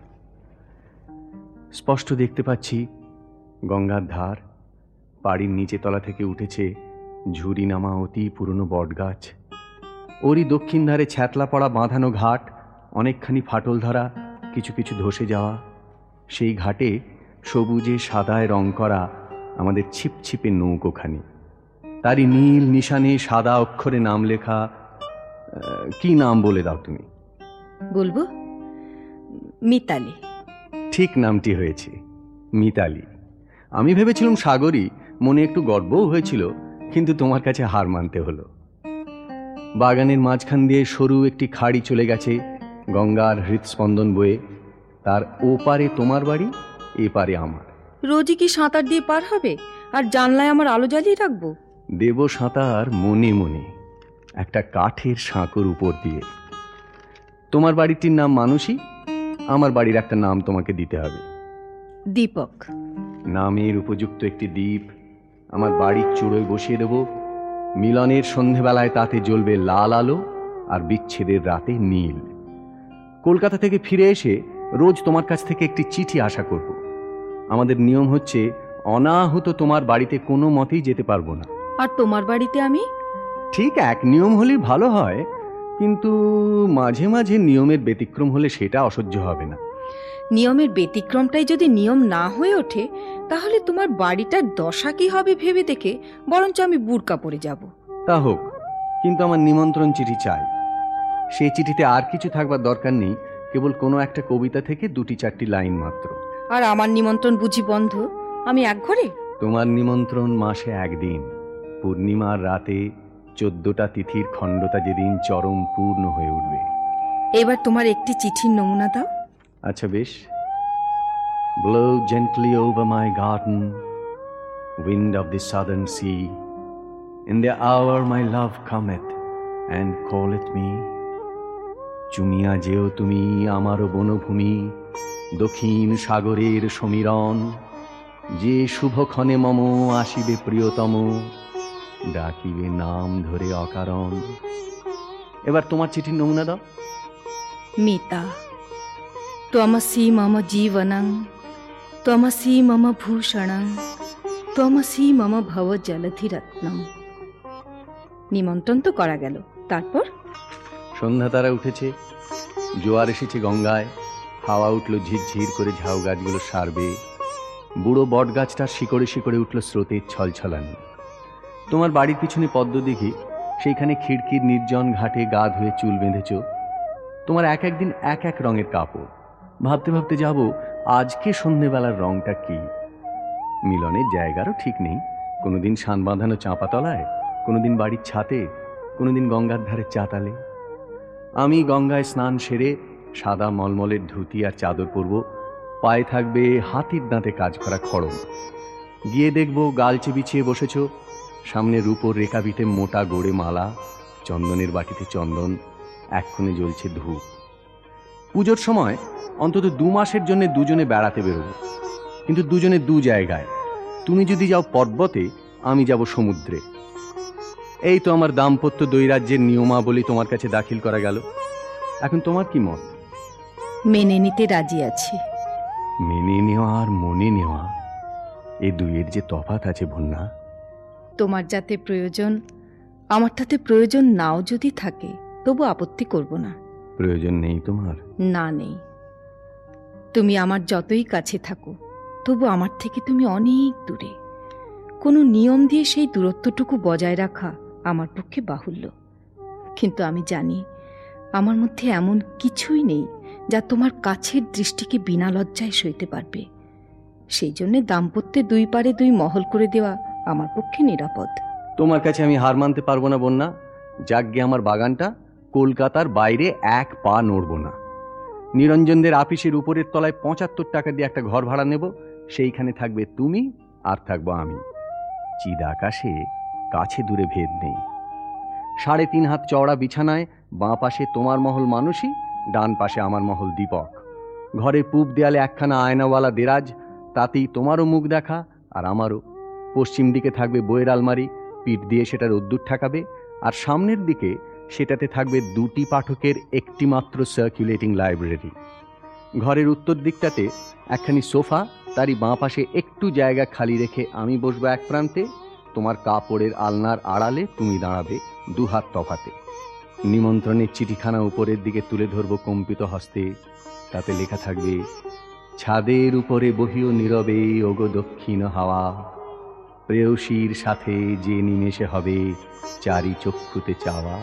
স্পষ্ট দেখতে পাচ্ছি গঙ্গার ধার, বাড়ির নিচে তলা থেকে উঠেছে ঝুরি নামা অতি পুরনো বটগাছ। ওরই দক্ষিণ ধারে ছ্যাতলা পড়া বাঁধানো ঘাট, অনেকখানি ফাটল ধরা, কিছু কিছু ধসে যাওয়া। সেই ঘাটে সবুজে সাদায় রং করা আমাদের ছিপছিপে নৌকোখানি, তারই নীল নিশানে সাদা অক্ষরে নাম লেখা। কি নাম বলে দাও তুমি? বলবো মিতালি। ঠিক নামটি হয়েছে, মিতালি। আমি ভেবেছিলাম সাগরী, মনে একটু গর্বও হয়েছিল, কিন্তু তোমার কাছে হার মানতে হলো। বাগানের মাঝখান দিয়ে সরু একটি খাড়ি চলে গেছে গঙ্গার হৃৎস্পন্দন বয়ে। তার ও পারে তোমার বাড়ি, এ পারে আমার। রোজই কি সাঁতার দিয়ে পার হবে? আর জানলায় আমার আলো জ্বালিয়ে রাখবো? দেব সাঁতার মনে মনে, একটা কাঠের সাঁকোর উপর দিয়ে। তোমার বাড়িটির নাম মানসী, আমার বাড়ির একটা নাম তোমাকে দিতে হবে। দীপক। নামের উপযুক্ত একটি দ্বীপ আমার বাড়ির চূড়োয় বসিয়ে দেব। মিলনের সন্ধেবেলায় তাতে জ্বলবে লাল আলো, আর বিচ্ছেদের রাতে নীল। কলকাতা থেকে ফিরে এসে রোজ তোমার কাছ থেকে একটি চিঠি আশা করব। আমাদের নিয়ম হচ্ছে অনাহুত তোমার বাড়িতে কোনো মতেই যেতে পারবো না। আর তোমার বাড়িতে আমি? ঠিক এক নিয়ম হলেই ভালো হয়, কিন্তু মাঝে মাঝে নিয়মের ব্যতিক্রম হলে সেটা অসহ্য হবে না। নিয়মের ব্যতিক্রমটাই যদি নিয়ম না হয়ে ওঠে, তাহলে তোমার বাড়িটার দশা কি হবে ভেবে দেখে বরঞ্চ আমি বুড়কা পড়ে যাব। তা হোক, কিন্তু আমার নিমন্ত্রণ চিঠি চাই। সেই চিঠিতে আর কিছু থাকবার দরকার নেই, কেবল কোনো একটা কবিতা থেকে দুটি চারটি লাইন মাত্র। আর আমার নিমন্ত্রণ বুঝি বন্ধ? আমি এক ঘরে? তোমার নিমন্ত্রণ মাসে একদিন, পূর্ণিমার রাতে, চোদ্দটা তিথির খণ্ডতা যেদিন চরম পূর্ণ হয়ে উঠবে। এবার তোমার একটি চিঠির নমুনা দাও। আচ্ছা বেশ। Blow gently over my garden, wind of the southern sea. In the hour my love cometh and calleth me. চুমিয়া যেও তুমি আমার বনভূমি, দক্ষিণ সাগরের সমীরণ। যে শুভক্ষণে মম আসিবে প্রিয়তম, ডাকিবে নাম ধরে অকারণ। এবার তোমার চিঠির নমুনা দাও। মিতা, ত্বমসি মম জীবনং, ত্বমসি মম ভূষণং, ত্বমসি মম ভব জলধিরত্নম। নিমন্ত্রণ তো করা গেল, তারপর? সন্ধ্যা তারা উঠেছে, জোয়ার এসেছে গঙ্গায়, হাওয়া উঠল ঝিরঝির করে ঝাউ গাছগুলো সারবে, বুড়ো বট গাছটার শিকড়ে শিকড়ে উঠল স্রোতের ছলছলানি। তোমার বাড়ির পিছনে পদ্মদিঘি, সেইখানে খিড়কির নির্জন ঘাটে গা ধুয়ে চুল বেঁধেছ। তোমার এক একদিন এক এক রঙের কাপড়। ভাবতে ভাবতে যাব আজকে সন্ধেবেলার রংটা কি। মিলনের জায়গারও ঠিক নেই, কোনোদিন শান বাঁধানো চাঁপাতলায়, কোনোদিন বাড়ির ছাতে, কোনোদিন গঙ্গার ধারে চাতালে। আমি গঙ্গায় স্নান সেরে সাদা মলমলের ধুতি আর চাদর পরব, পায়ে থাকবে হাতির দাঁতে কাজ করা খড়ম। গিয়ে দেখব গালচে বিছিয়ে বসেছ, সামনে রূপোর রেখাবিতে মোটা গোড়ে মালা, চন্দনের বাটিতে চন্দন, এক্ষণে জ্বলছে ধূপ। পুজোর সময় অন্তত দু মাসের জন্য দুজনে বেড়াতে বেরোব, কিন্তু দুজনে দু জায়গায়। তুমি যদি যাও পর্বতে, আমি যাব সমুদ্রে। এই তো আমার দাম্পত্য দৈরাজ্যের নিয়মাবলী তোমার কাছে দাখিল করা গেল। এখন তোমার কি মত? মেনে নিতে রাজি আছি। মেনে নেওয়া আর মনে নেওয়া, এ দুইয়ের যে তফাৎ আছে বন্যা। তোমার যাতে প্রয়োজন, আমার তাতে প্রয়োজন নাও যদি থাকে, তবু আপত্তি করব না। প্রয়োজন নেই তোমার? না, নেই। তুমি আমার যতই কাছে থাকো, তবু আমার থেকে তুমি অনেক দূরে। কোনো নিয়ম দিয়ে সেই দূরত্বটুকু বজায় রাখা আমার পক্ষে বাহুল্য। কিন্তু আমি জানি আমার মধ্যে এমন কিছুই নেই যা তোমার কাছের দৃষ্টিকে বিনা লজ্জায় সইতে পারবে। সেই জন্যে দাম্পত্যে দুই পারে দুই মহল করে দেওয়া আমার পক্ষে নিরাপদ। তোমার কাছে আমি হার মানতে পারবো না বন্যা। যাগ্গে আমার বাগানটা, কলকাতার বাইরে এক পা নড়ব না। নিরঞ্জনদের আপিসের উপরের তলায় পঁচাত্তর টাকা দিয়ে একটা ঘর ভাড়া নেব, সেইখানে থাকবে তুমি আর থাকবো আমি। চিদ আকাশে কাছে দূরে ভেদ নেই। সাড়ে তিন হাত চওড়া বিছানায়, বাঁ পাশে তোমার মহল মানুষই, ডান পাশে আমার মহল দীপক। ঘরের পূব দেয়ালে একখানা আয়নাওয়ালা দেরাজ, তাতেই তোমারও মুখ দেখা আর আমারও। পশ্চিম দিকে থাকবে বইয়ের আলমারি, পিঠ দিয়ে সেটা রোদ্দুর ঠেকাবে, আর সামনের দিকে সেটাতে থাকবে দুটি পাঠকের একটি মাত্র সার্কুলেটিং লাইব্রেরি। ঘরের উত্তর দিকটাতে একখানি সোফা, তারই বাঁ পাশে একটু জায়গা খালি রেখে আমি বসবো এক প্রান্তে, তোমার কাপড়ের আলনার আড়ালে তুমি দাঁড়াবে দুহাত তফাতে। নিমন্ত্রণের চিঠিখানা উপরের দিকে তুলে ধরবো কম্পিত হস্তে, তাতে লেখা থাকবে, ছাদের উপরে বহিও নীরবে ওগো দক্ষিণ হাওয়া, প্রেয়সীর সাথে যে নিমেষে হবে চারি চক্ষুতে চাওয়া।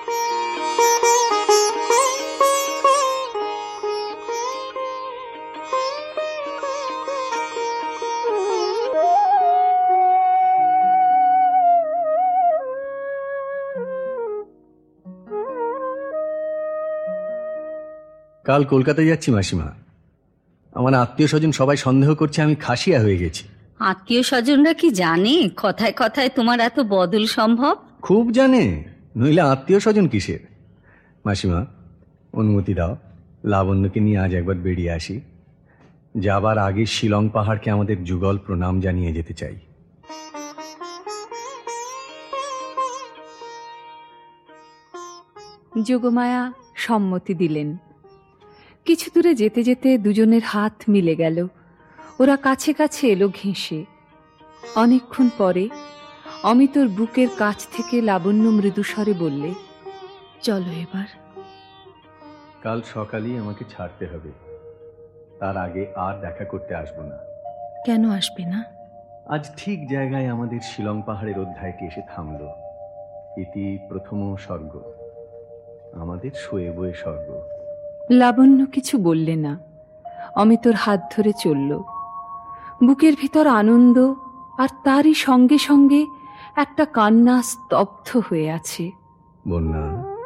কাল কলকাতায় যাচ্ছি মাসিমা। আমার আত্মীয় স্বজন সবাই সন্দেহ করছে আমি খাসিয়া হয়ে গেছি। আত্মীয় স্বজনরা কি জানে কথায় কথায় তোমার এত বদল সম্ভব? খুব জানে, নইলে আত্মীয় স্বজন কিসের। মাসিমা, অনুমতি দাও, লাবণ্যকে নিয়ে আজ একবার বেরিয়ে আসি। যাবার আগে শিলং পাহাড়কে আমাদের যুগল প্রণাম জানিয়ে যেতে চাই। যোগমায়া সম্মতি দিলেন। কিছু দূরে যেতে যেতে দুজনের হাত মিলে গেল। ওরা কাছে কাছে এলো ঘেঁষে। অনেকক্ষণ পরে অমিতর বুকের কাছ থেকে লাবণ্য মৃদুস্বরে বললে, চলো এবার। কাল সকালেই আমাকে ছাড়তে হবে, তার আগে আর দেখা করতে আসবো না। কেন আসবে না? আজ ঠিক জায়গায় আমাদের শিলং পাহাড়ের অধ্যায়টি এসে থামল। ইতি প্রথম স্বর্গ, আমাদের শোয়ে বয়ে স্বর্গ। লাবণ্য কিছু বললে না। অমিতর হাত ধরে চলল। বুকের ভিতর আনন্দ, আর তারই সঙ্গে সঙ্গে একটা কান্না স্তব্ধ হয়ে আছে। বন্যা,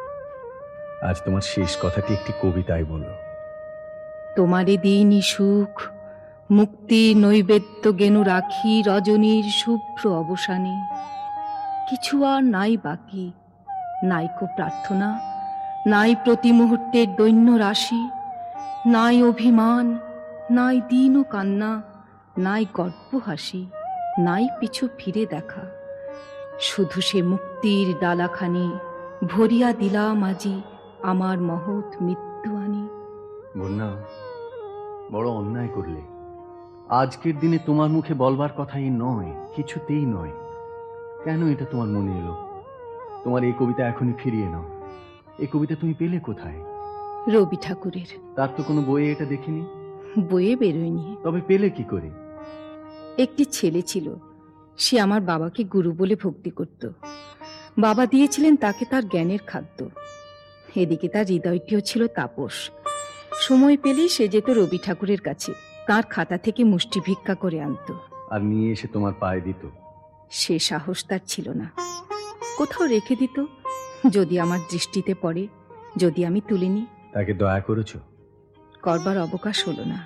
আজ তোমার শেষ কথাটি একটি কবিতায় বলো। তোমারে দিনই সুখ মুক্তি নৈবেদ্য গেনু রাখি রজনীর শুভ্র অবসানে। কিছু আর নাই বাকি, নাইকো প্রার্থনা, নাই প্রতি মুহূর্তের দৈন্য রাশি, নাই অভিমান, নাই দিন ও কান্না, নাই গর্ব হাসি, নাই পিছু ফিরে দেখা। শুধু সে মুক্তির ডালাখানি ভরিয়া দিলাম আজি আমার মহৎ মৃত্যু আনি। বন্যা, বড় অন্যায় করলে। আজকের দিনে তোমার মুখে বলবার কথা এই নয়, কিছুতেই নয়। কেন এটা তোমার মনে এলো? তোমার এই কবিতা এখনই ফিরিয়ে নাও। এই কবিতা তুমি পেলে কোথায়? রবি ঠাকুরের। তার তো কোনো বইয়ে এটা দেখিনি। বইয়ে বেরোয়নি। তবে পেলে কি করে? একটি ছেলে ছিল, সে আমার বাবাকে গুরু বলে ভক্তি করত। বাবা দিয়েছিলেন তাকে তার জ্ঞানের খাদ্য। এদিকে তার হৃদয়টিও ছিল তাপস। সময় পেলেই সে যেত রবি ঠাকুরের কাছে, তার খাতা থেকে মুষ্টি ভিক্ষা করে আনত আর নিয়ে এসে তোমার পায়ে দিত। সে সাহস তার ছিল না। কোথাও রেখে দিত, যদি আমার দৃষ্টিতে পড়ে, যদি আমি তুলে নিই। তাকে দয়া করেছ? করবার অবকাশ হলো না।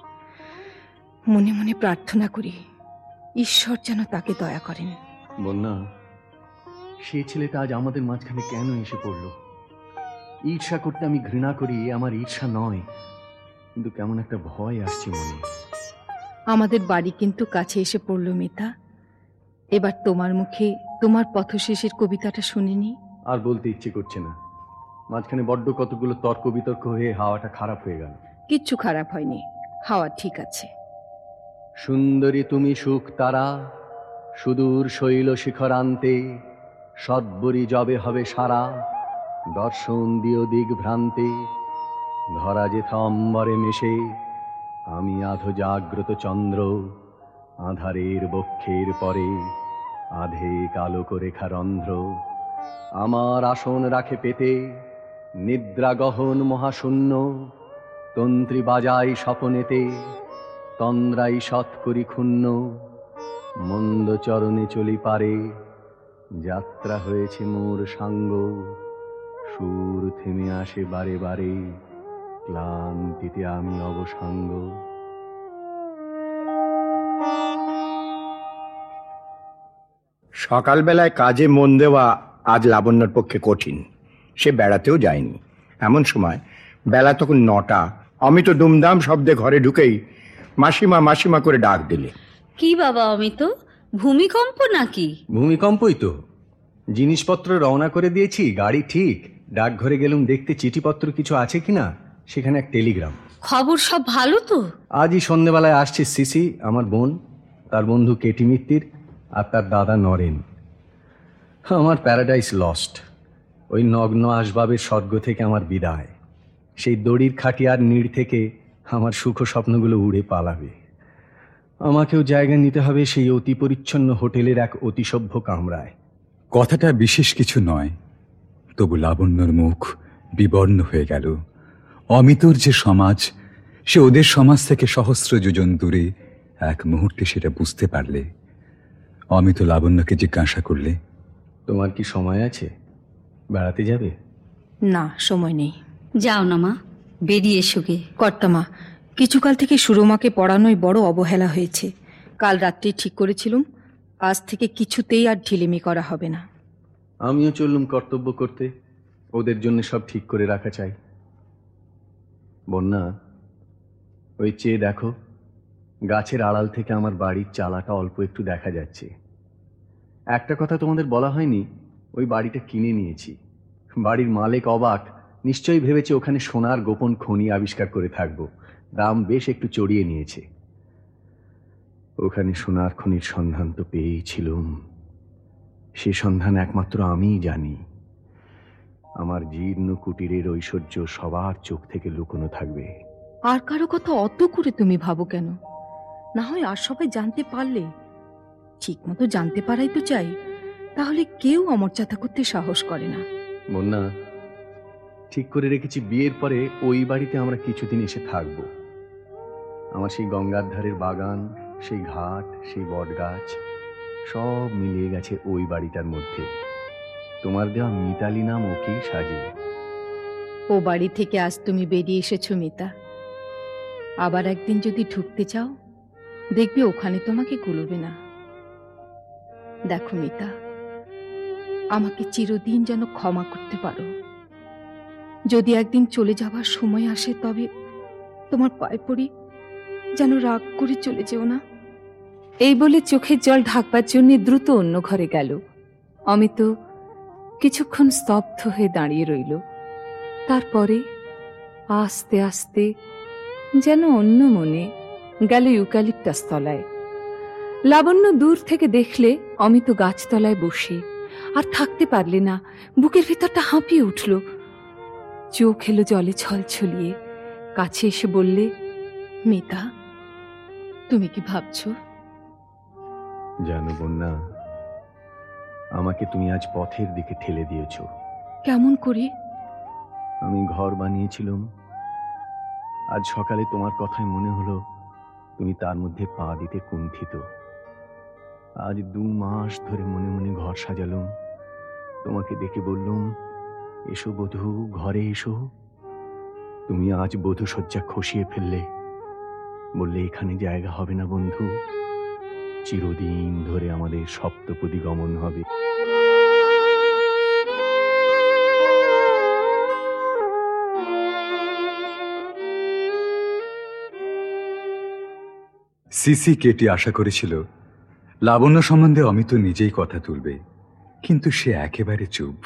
মনে মনে প্রার্থনা করি ঈশ্বর যেন তাকে দয়া করেন। বন্যা, সে ছেলেটা আজ আমাদের মাঝখানে কেন এসে পড়ল? ঈর্ষা করতে আমি ঘৃণা করি, আমার ঈর্ষা নয়, কিন্তু কেমন একটা ভয় আসছে মনে। আমাদের বাড়ি কিন্তু কাছে এসে পড়ল মিতা। এবার তোমার মুখে তোমার পথশেষের কবিতাটা শুনিনি। আর বলতে ইচ্ছে করছে না। মাঝখানে বড্ড কতগুলো তর্ক বিতর্ক হয়ে হাওয়াটা খারাপ হয়ে গেল। কিচ্ছু খারাপ হয়নি, হাওয়া ঠিক আছে। সুন্দরী তুমি সুখ তারা, সুদূর শৈল শিখরান্তে, সদ্বরি যবে হবে সারা, দর্শন দিও দিগ্ভ্রান্তে। ধরা যেথা অম্বরে মেশে, আমি আধো জাগ্রত চন্দ্র, আধারের বক্ষের পরে আধে কালো রেখা রন্ধ্র। আমার আসন রাখে পেতে, নিদ্রা গহন মহাশূন্য, তন্ত্রী বাজাই স্বপনেতে, তন্দ্রাই সৎ করি ক্ষুণ্ণ। মন্দ চরণে চলি পারে, যাত্রা হয়েছে মোর সাঙ্গ, সুর থেমে আসে বারে বারে, ক্লান্তিতে আমি অবসাঙ্গ। সকালবেলায় কাজে মন দেওয়া আজ লাবণ্যর পক্ষে কঠিন। সে বেড়াতেও যায়নি। এমন সময় বেলা তখন নটা। অমিত দুমদাম শব্দে ঘরে ঢুকেই মাসিমা মাসিমা করে ডাক দিলে। কি বাবা অমিত, ভূমিকম্প নাকি? ভূমিকম্পই তো। জিনিসপত্র রওনা করে দিয়েছি, গাড়ি ঠিক। ডাকঘরে গেলুম দেখতে চিঠিপত্র কিছু আছে কিনা। সেখানে এক টেলিগ্রাম। খবর সব ভালো তো? আজই সন্ধ্যেবেলায় আসছে সিসি, আমার বোন, তার বন্ধু কেটি মিত্তির, আর তার দাদা নরেন। আমার প্যারাডাইস লস্ট। ওই নগ্ন আসবাবের স্বর্গ থেকে আমার বিদায়। সেই দড়ির খাটিয়ার নীড় থেকে আমার সুখ স্বপ্নগুলো উড়ে পালাবে। আমাকেও জায়গা নিতে হবে সেই অতি পরিচ্ছন্ন হোটেলের এক অতিসভ্য কামরায়। কথাটা বিশেষ কিছু নয়, তবু লাবণ্যর মুখ বিবর্ণ হয়ে গেল। অমিতর যে সমাজ, সে ওদের সমাজ থেকে সহস্র যোজন দূরে, এক মুহূর্তে সেটা বুঝতে পারলে। অমিত লাবণ্যকে জিজ্ঞাসা করলে, তোমার কি সময় আছে? বেড়াতে যাবে? না, সময় নেই। যাও না মা, বেরিয়ে এসো গে। কর্তামা, কিছুকাল থেকে সুরমাকে পড়ানোয় বড় অবহেলা হয়েছে। কাল রাত্রে ঠিক করেছিলুম আজ থেকে কিছুতেই আর ঢিলেমি করা হবে না। আমিও চললুম কর্তব্য করতে। ওদের জন্য সব ঠিক করে রাখা চাই। বন্যা, ওই চেয়ে দেখো, গাছের আড়াল থেকে আমার বাড়ির চালাটা অল্প একটু দেখা যাচ্ছে। একটা কথা তোমাদের বলা হয়নি, ওই বাড়িটা কিনে নিয়েছি। বাড়ির মালিক অবাক, নিশ্চয়ই ভেবেছে ওখানে সোনার গোপন খনি আবিষ্কার করে থাকবো। দাম বেশ একটু চড়িয়ে নিয়েছে। ওখানে সোনার খনির সন্ধান তো পেয়েছিলাম, সে সন্ধান একমাত্র আমিই জানি। আমার জীর্ণ কুটিরের ঐশ্বর্য সবার চোখ থেকে লুকোনো থাকবে। আর কারো কথা অত করে তুমি ভাবো কেন? না হয় আর সবাই জানতে পারলে, ঠিক মতো জানতে পারাই তো চাই, তাহলে কেউ অমর্যাদা করতে সাহস করে না। বন্যা, ঠিক করে রেখেছি বিয়ের পরে ওই বাড়িতে আমরা কিছুদিন এসে থাকব। আমার সেই গঙ্গার ধারের বাগান, সেই ঘাট, সেই বটগাছ সব মিলিয়ে গেছে ওই বাড়িটার মধ্যে। তোমার দেওয়া মিতালি নাম ওকেই সাজে। ও বাড়ি থেকে আজ তুমি বেরিয়ে এসেছো মিতা, আবার একদিন যদি ঢুকতে চাও দেখবে ওখানে তোমাকে কুলোবে না। দেখো মিতা, আমাকে চিরদিন যেন ক্ষমা করতে পারো। যদি একদিন চলে যাবার সময় আসে তবে তোমার পায়ে পড়ি, যেন রাগ করে চলে যেও না। এই বলে চোখের জল ঢাকবার জন্য দ্রুত অন্য ঘরে গেল। অমিত কিছুক্ষণ স্তব্ধ হয়ে দাঁড়িয়ে রইল। তারপরে আস্তে আস্তে যেন অন্য মনে গেল ইউক্যালিপটাস তলায়। লাবণ্য দূর থেকে দেখলে অমিত গাছতলায় বসে, আর থাকতে পারলে না, বুকের ভিতরটা হাঁপিয়ে উঠল। চোখ এলো জলে ছলছলিয়ে, কাছে এসে বললে, মিতা, তুমি কি ভাবছো? জানো বন্যা, আমাকে তুমি আজ পথের দিকে ঠেলে দিয়েছ। কেমন করে? আমি ঘর বানিয়েছিলাম, আজ সকালে তোমার কথায় মনে হলো তুমি তার মধ্যে পা দিতে কুণ্ঠিত। আজ দু মাস ধরে মনে মনে ঘর সাজালাম, তোমাকে ডেকে বললুম, এসো বধূ, ঘরে এসো। তুমি আজ বধূ শয্যা খসিয়ে ফেললে, বললে এখানে জায়গা হবে না বন্ধু, চিরদিন ধরে আমাদের সপ্তপদী গমন হবে। সিসি কেটি আশা করেছিল লাবণ্য সম্বন্ধে অমিত নিজেই কথা তুলবে, কিন্তু সে একেবারে চুপ।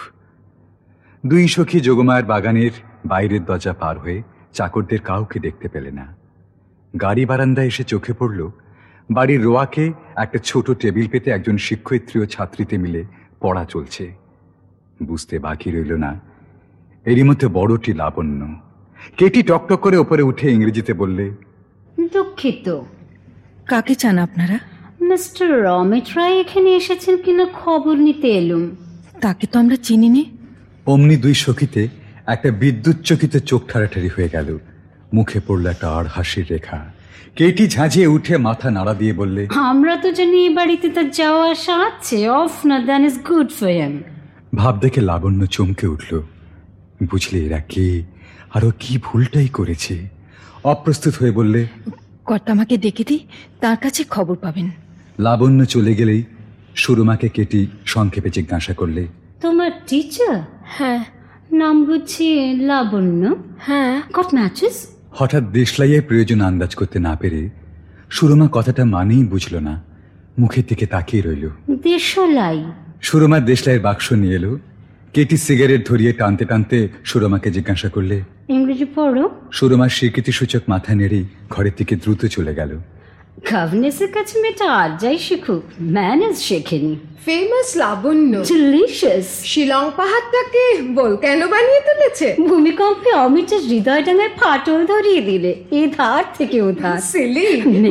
দুই সখী যোগমায়ের বাগানের বাইরের দরজা পার হয়ে চাকরদের কাউকে দেখতে পেলে না। গাড়ি বারান্দায় এসে চোখে পড়ল বাড়ির রোয়াকে একটা ছোট টেবিল পেতে একজন শিক্ষয়িত্রী ও ছাত্রীতে মিলে পড়া চলছে। বুঝতে বাকি রইল না এরই মধ্যে বড়টি লাবণ্য। কেটি টকটক করে ওপরে উঠে ইংরেজিতে বললে, দুঃখিত, কাকে চান আপনারা? মিস্টার রমেশ রায় এখানে এসেছেন কিনা খবর নিতে এলুম। তাকে তো আমরা চিনি নে। অমনি দুই সখীতে একটা বিদ্যুৎ চকিত চোখ ঠাড়াঠাড়ি হয়ে গেল। মুখে পড়ল একটা আড় হাসির রেখা। কেটি ঝাঁঝিয়ে উঠে মাথা নাড়া দিয়ে বললে, আমরা তো জানি এই বাড়িতে তার যাওয়া আসা আছে, অফ না then is good for him. ভাব দেখে লাবণ্য চমকে উঠল। বুঝলে এরা কে, আরো কি ভুলটাই করেছে। অপ্রস্তুত হয়ে বললে, কর্তা আমাকে ডেকে দিই, তার কাছে খবর পাবেন। লাবণ্য চলে গেলেই সুরমাকে কেটি সংক্ষেপে জিজ্ঞাসা করলে, তোমার টিচার? হ্যাঁ। নাম বুঝছি লাবণ্য? হ্যাঁ। Got matches? হঠাৎ দেশলাইয়ের প্রয়োজন আন্দাজ করতে না পেরে সুরমা কথাটা মানেই বুঝল না, মুখের দিকে তাকিয়ে রইল। দেশলাই? সুরমা দেশলাইয়ের বাক্স নিয়ে এলো। কেটি সিগারেট ধরিয়ে টানতে টানতে সুরমাকে জিজ্ঞাসা করলে, ইংরেজি পড়ো? সুরমার স্বীকৃতিসূচক মাথা নেড়েই ঘরের দিকে দ্রুত চলে গেল। গভর্নেসের কাছে মেয়েটা আর যাই শিখুক, ম্যানেজ শেখেনি। Famous Labanya delicious. শিলং পাহাড়টাকে ভলক্যানো বানিয়ে তুলেছে। ভূমিকম্পে অমিতের হৃদয় ডাঙায় ফাটল ধরিয়ে দিলে, এ ধার থেকে ও ধার। Seely,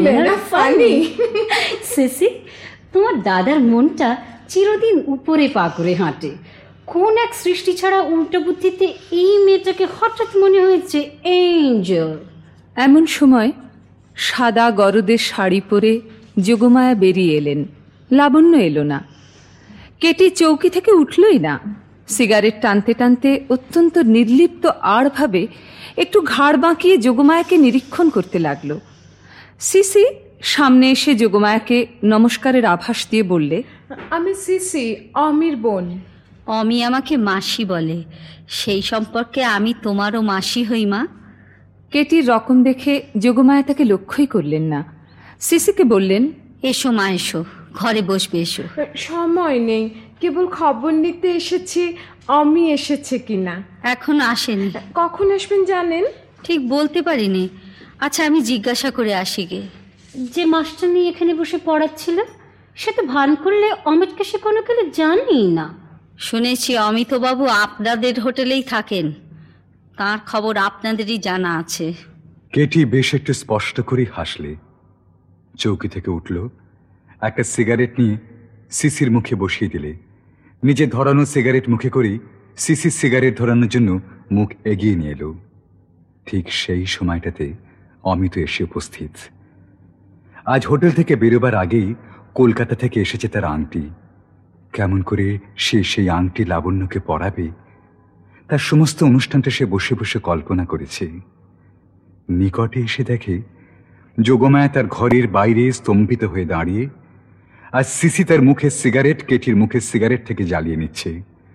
funny. সিসি, তোমার দাদার মনটা চিরদিন উপরে পা করে হাঁটে। কোন এক সৃষ্টি ছাড়া উল্টো বুদ্ধিতে এই মেয়েটাকে হঠাৎ মনে হয়েছে এঞ্জেল। এমন সময় সাদা গরদের শাড়ি পরে যোগমায়া বেরিয়ে এলেন। লাবণ্য এলো না। কেটি চৌকি থেকে উঠলই না। সিগারেট টানতে টানতে অত্যন্ত নির্লিপ্ত আড়ভাবে একটু ঘাড় বাঁকিয়ে যোগমায়াকে নিরীক্ষণ করতে লাগল। সিসি সামনে এসে যোগমায়াকে নমস্কারের আভাস দিয়ে বললে, আমি সিসি, অমির বোন। অমি আমাকে মাসি বলে, সেই সম্পর্কে আমি তোমারও মাসি হই মা। কেটির রকম দেখে যোগমায়া তাকে লক্ষ্যই করলেন না। সিসিকে বললেন, এসো মা, এসো, ঘরে বসবে, এসো। সময় নেই, কেবল খবর নিতে এসেছি। অমি এসেছে কিনা। এখন আসেনি। কখন আসবেন জানেন? ঠিক বলতে পারিনি। আচ্ছা, আমি জিজ্ঞাসা করে আসি গে। যে মাস্টারনি এখানে বসে পড়াচ্ছিল সে তো ভান করলে অমিতকে সে কোনো কালে জানি না। শুনেছি অমিতবাবু আপনাদের হোটেলেই থাকেন, তার খবর আপনাদেরই জানা আছে। কেটি বেশ একটু স্পষ্ট করে হাসলে, চৌকি থেকে উঠল, একটা সিগারেট নিয়ে সিসির মুখে বসিয়ে দিলে, নিজে ধরানো সিগারেট মুখে করেই সিসির সিগারেট ধরানোর জন্য মুখ এগিয়ে নিয়ে এলো। ঠিক সেই সময়টাতে অমিত এসে উপস্থিত। আজ হোটেল থেকে বেরোবার আগেই কলকাতা থেকে এসেছে তার আংটি। কেমন করে সে সেই আংটি লাবণ্যকে পরাবে, তার সমস্ত অনুষ্ঠানটা সে বসে বসে কল্পনা করেছে। নিকটে এসে দেখে যোগমায়া তার ঘরের বাইরে স্তম্ভিত হয়ে দাঁড়িয়ে, আর সিসি তার মুখের সিগারেট কেটির মুখের সিগারেট থেকে জ্বালিয়ে নিচ্ছে।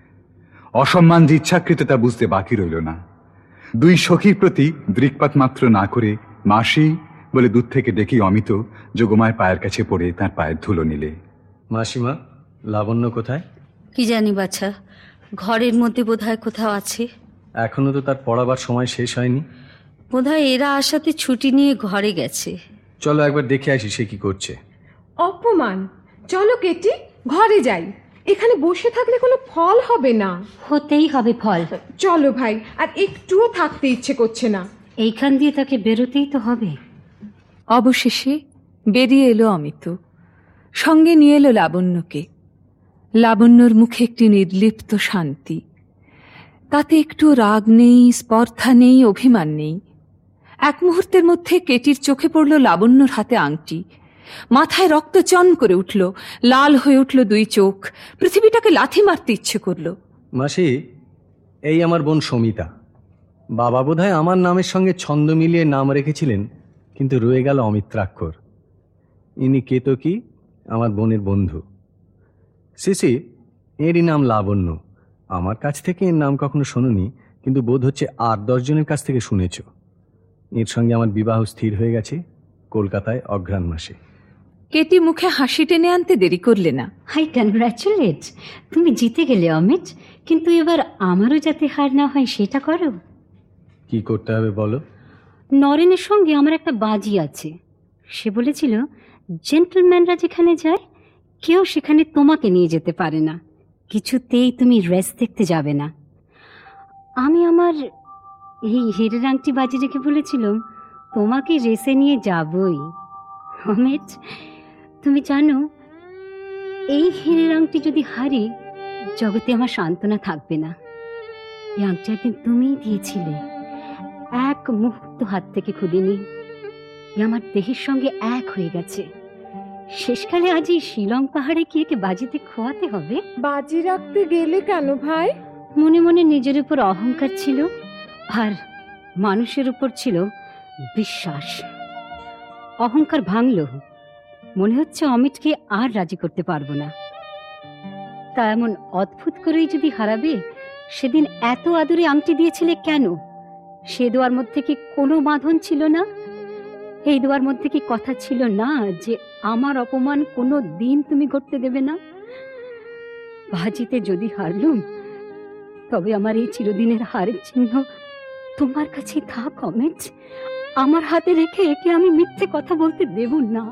অসম্মান যে ইচ্ছাকৃত তা বুঝতে বাকি রইল না। দুই সখীর প্রতি দৃকপাত মাত্র না করে মাসি বলে দূর থেকে ডেকে অমিত যোগমায়ের পায়ের কাছে পড়ে তার পায়ের ধুলো নিলে। মাসিমা, লাবণ্য কোথায়? কি জানি বাছা, ঘরের মধ্যে বোধহয় কোথাও আছে। এখনো তো তার পড়াবার সময় শেষ হয়নি। বোধহয় এরা আসাতে ছুটি নিয়ে ঘরে গেছে। চলো একবার দেখে আসি সে কি করছে। অপমান। চলো কেটি, ঘরে যাই। এখানে বসে থাকলে কোনো ফল হবে না। হতেই হবে ফল। চলো ভাই, আর একটুও থাকতে ইচ্ছে করছে না। এইখান দিয়ে তাকে বেরোতেই তো হবে। অবশেষে বেরিয়ে এলো অমিত, সঙ্গে নিয়ে এলো লাবণ্যকে। লাবণ্যর মুখে একটি নির্লিপ্ত শান্তি, তাতে একটু রাগ নেই, স্পর্ধা নেই, অভিমান নেই। এক মুহূর্তের মধ্যে কেটির চোখে পড়ল লাবণ্যর হাতে আংটি। মাথায় রক্ত চন করে উঠল, লাল হয়ে উঠল দুই চোখ, পৃথিবীটাকে লাথি মারতে ইচ্ছে করল। মাসি, এই আমার বোন সমিতা। বাবা বোধহয় আমার নামের সঙ্গে ছন্দ মিলিয়ে নাম রেখেছিলেন, কিন্তু রয়ে গেল অমিত্রাক্ষর। ইনি কেতকী, আমার বোনের বন্ধু। সিসি, এরই নাম লাবণ্য। আমার কাছ থেকে এর নাম কখনো শোনোনি, কিন্তু বোধ হচ্ছে আট দশজনের কাছ থেকে শুনেছ। এর সঙ্গে আমার বিবাহ স্থির হয়ে গেছে কলকাতায় অঘ্রাণ মাসে। কেটি মুখে হাসি টেনে আনতে দেরি করলে না। হাই কনগ্রাচুলেট, তুমি জিতে গেলে অমিত, কিন্তু এবার আমারও যাতে হার না হয় সেটা করো। কি করতে হবে বলো? নরেনের সঙ্গে আমার একটা বাজি আছে। সে বলেছিল জেন্টলম্যানরা যেখানে যায় কেউ সেখানে তোমাকে নিয়ে যেতে পারে না, কিছুতেই তুমি রেস দেখতে যাবে না। আমি আমার এই হিরের আংটি বাজি রেখে বলেছিলাম তোমাকে রেসে নিয়ে যাবই। অমিত, তুমি জানো এই হিরের আংটি যদি হারি জগতে আমার সান্ত্বনা থাকবে না। এই আংটি একদিন তুমিই দিয়েছিলে, এক মুহূর্ত হাত থেকে খুলিনি। আমার দেহের সঙ্গে এক হয়ে গেছে। শেষকালে আজ এই শিলং পাহাড়ে গিয়ে কে বাজিতে খোয়াতে হবে। বাজি রাখতে গেলে কেন ভাই? মনে মনে নিজের উপর অহংকার ছিল, আর মানুষের উপর ছিল বিশ্বাস। অহংকার ভাঙল, মনে হচ্ছে অমিতকে আর রাজি করতে পারবো না। তা এমন অদ্ভুত করেই যদি হারাবে, সেদিন এত আদরে আংটি দিয়েছিলে কেন? সে দোয়ার মধ্যে কি কোনো বাঁধন ছিল না? এই দোয়ার মধ্যে কি কথা ছিল না যে আমার অপমান কোনো দিন তুমি করতে দেবে না? বাজিতে যদি হারলুম, তবে আমার এই চিরদিনের হারের চিহ্ন তোমার কাছে থাক অমিত। আমার হাতে রেখে একে আমি মিথ্যে কথা বলতে দেব না।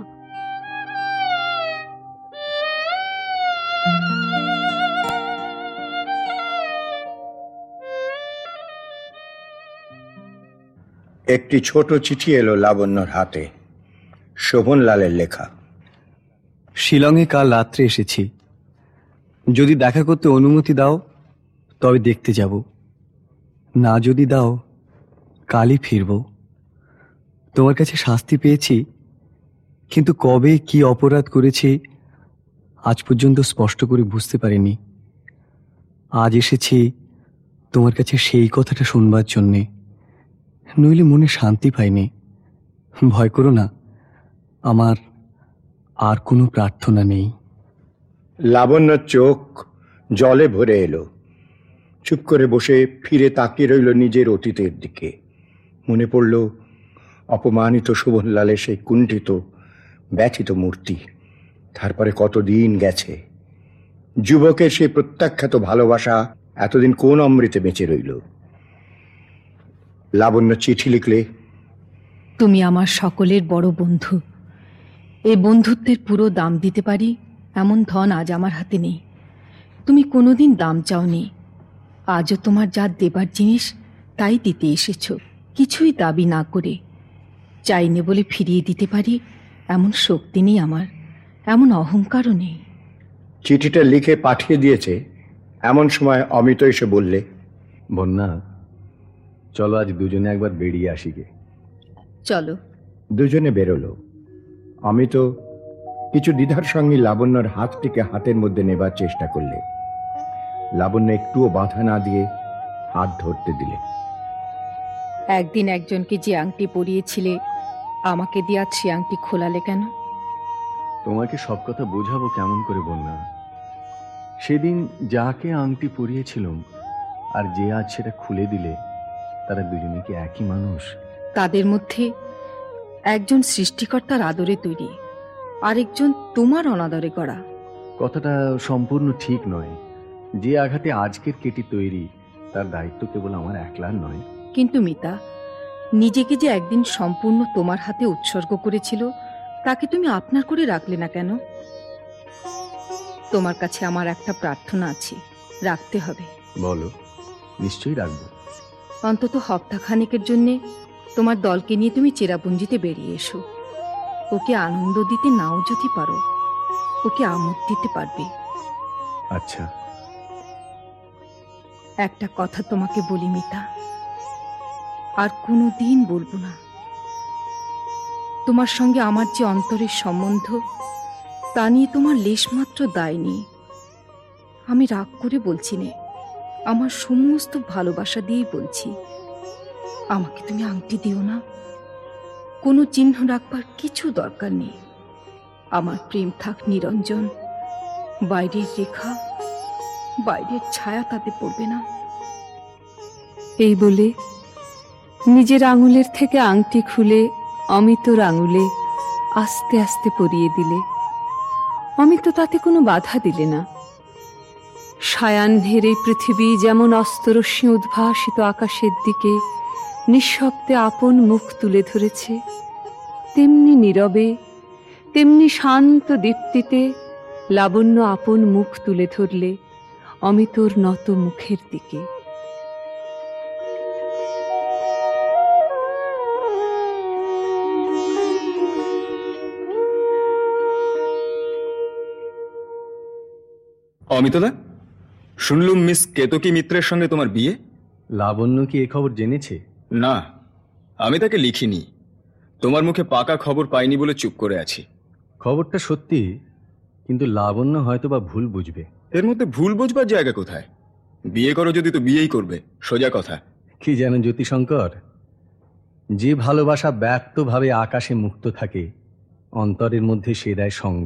একটি ছোট চিঠি এলো লাবণ্যর হাতে, শোভনলালের লেখা। শিলংয়ে কাল রাত্রে এসেছি। যদি দেখা করতে অনুমতি দাও তবে দেখতে যাব, না যদি দাও কালই ফিরব। তোমার কাছে শাস্তি পেয়েছি, কিন্তু কবে কি অপরাধ করেছি আজ পর্যন্ত স্পষ্ট করে বুঝতে পারিনি। আজ এসেছি তোমার কাছে সেই কথাটা শুনবার জন্যে, নইলে মনে শান্তি পাইনি। ভয় করো না, আমার আর কোনো প্রার্থনা নেই। লাবণ্যর চোখ জলে ভরে এলো। চুপ করে বসে ফিরে তাকিয়ে রইল নিজের অতীতের দিকে। মনে পড়ল অপমানিত শোভনলালের সেই কুণ্ঠিত ব্যথিত মূর্তি। তারপরে কতদিন গেছে, যুবকের সেই প্রত্যাখ্যাত ভালোবাসা এতদিন কোন অমৃতে বেঁচে রইল? লাবণ্য চিঠি লিখলে, তুমি আমার সকলের বড় বন্ধু। এই বন্ধুত্বের পুরো দাম দিতে পারি এমন ধন আজ আমার হাতে নেই। তুমি কোনোদিন দাম চাওনি, আজও তোমার যা দেবার জিনিস তাই দিতে এসেছ, কিছুই দাবি না করে। চাইনে বলে ফিরিয়ে দিতে পারি এমন শক্তি নেই আমার, এমন অহংকারও নেই। চিঠিটা লিখে পাঠিয়ে দিয়েছে এমন সময় অমিত এসে বললে, বন্যা, চলো আজ দুজনে একবার বেরিয়ে আসি গে। চলো। দুজনে বেরোলো। অমিত কিছু দ্বিধার সঙ্গে লাবণ্যর হাতটিকে হাতের মধ্যে নেবার চেষ্টা করলে। লাবণ্য একটুও বাধা না দিয়ে হাত ধরতে দিলে। একদিন একজনকে যে আংটি পরিয়েছিলে, আমাকে দিয়ে আজ সে আংটি খোলালে কেন? তোমাকে সব কথা বোঝাবো কেমন করে বন্যা? সেদিন যাকে আংটি পরিয়েছিলাম আর যে আজ সেটা খুলে দিলে, তারা দুজনে কি একই মানুষ? তাদের মধ্যে একজন সৃষ্টিকর্তার আদরে তৈরি, আরেকজন তোমার অনাদরে করা। কথাটা সম্পূর্ণ ঠিক নয়। যে আঘাতে আজকের কেটি তৈরি, তার দায়িত্ব কেবল আমার একলার নয়। কিন্তু মিতা, নিজেকে যে একদিন সম্পূর্ণ তোমার হাতে উৎসর্গ করেছিল, তাকে তুমি আপনার করে রাখলে না কেন? তোমার কাছে আমার একটা প্রার্থনা আছে, রাখতে হবে। বলো। নিশ্চয়ই রাখবো। অন্তত হপ্তাখানেকের জন্যে তোমার দলকে নিয়ে তুমি চেরাপুঞ্জিতে বেরিয়ে এসো। ওকে আনন্দ দিতে নাও যদি পারো, ওকে আমোদ দিতে পারবে। আচ্ছা। একটা কথা তোমাকে বলি মিতা, আর কোনো দিন বলবো না। তোমার সঙ্গে আমার যে অন্তরের সম্বন্ধ, তা নিয়ে তোমার লেশমাত্র দায় নেই। আমি রাগ করে বলছি নে, আমার সমস্ত ভালোবাসা দিয়েই বলছি। আমাকে তুমি আংটি দিও না, কোনো চিহ্ন রাখবার কিছু দরকার নেই। আমার প্রেম থাক নিরঞ্জন, বাইরের রেখা, বাইরের ছায়া তাতে পড়বে না। এই বলে নিজের আঙুলের থেকে আংটি খুলে অমিতর আঙুলে আস্তে আস্তে পরিয়ে দিলে। অমিত তাতে কোনো বাধা দিলে না। সায়াহ্নের এই পৃথিবী যেমন অস্তরশ্মি উদ্ভাসিত আকাশের দিকে নিঃশব্দে আপন মুখ তুলে ধরেছে, তেমনি নীরবে, তেমনি শান্ত দীপ্তিতে লাবণ্য আপন মুখ তুলে ধরলে অমিতর নত মুখের দিকে। অমিতদা, শুনলুম মিস কেতকী মিত্রের সঙ্গে তোমার বিয়ে। লাবণ্য কি এ খবর জেনেছে? না, আমি তাকে লিখিনি। তোমার মুখে পাকা খবর পাইনি বলে চুপ করে আছি। খবরটা সত্যি, কিন্তু লাবণ্য হয়তো বা ভুল বুঝবে। এর মধ্যে ভুল বুঝবার জায়গা কোথায়? বিয়ে করো যদি তো বিয়েই করবে, সোজা কথা। কি যেন জ্যোতিশঙ্কর, যে ভালোবাসা ব্যক্তভাবে আকাশে মুক্ত থাকে, অন্তরের মধ্যে সে দেয় সঙ্গ।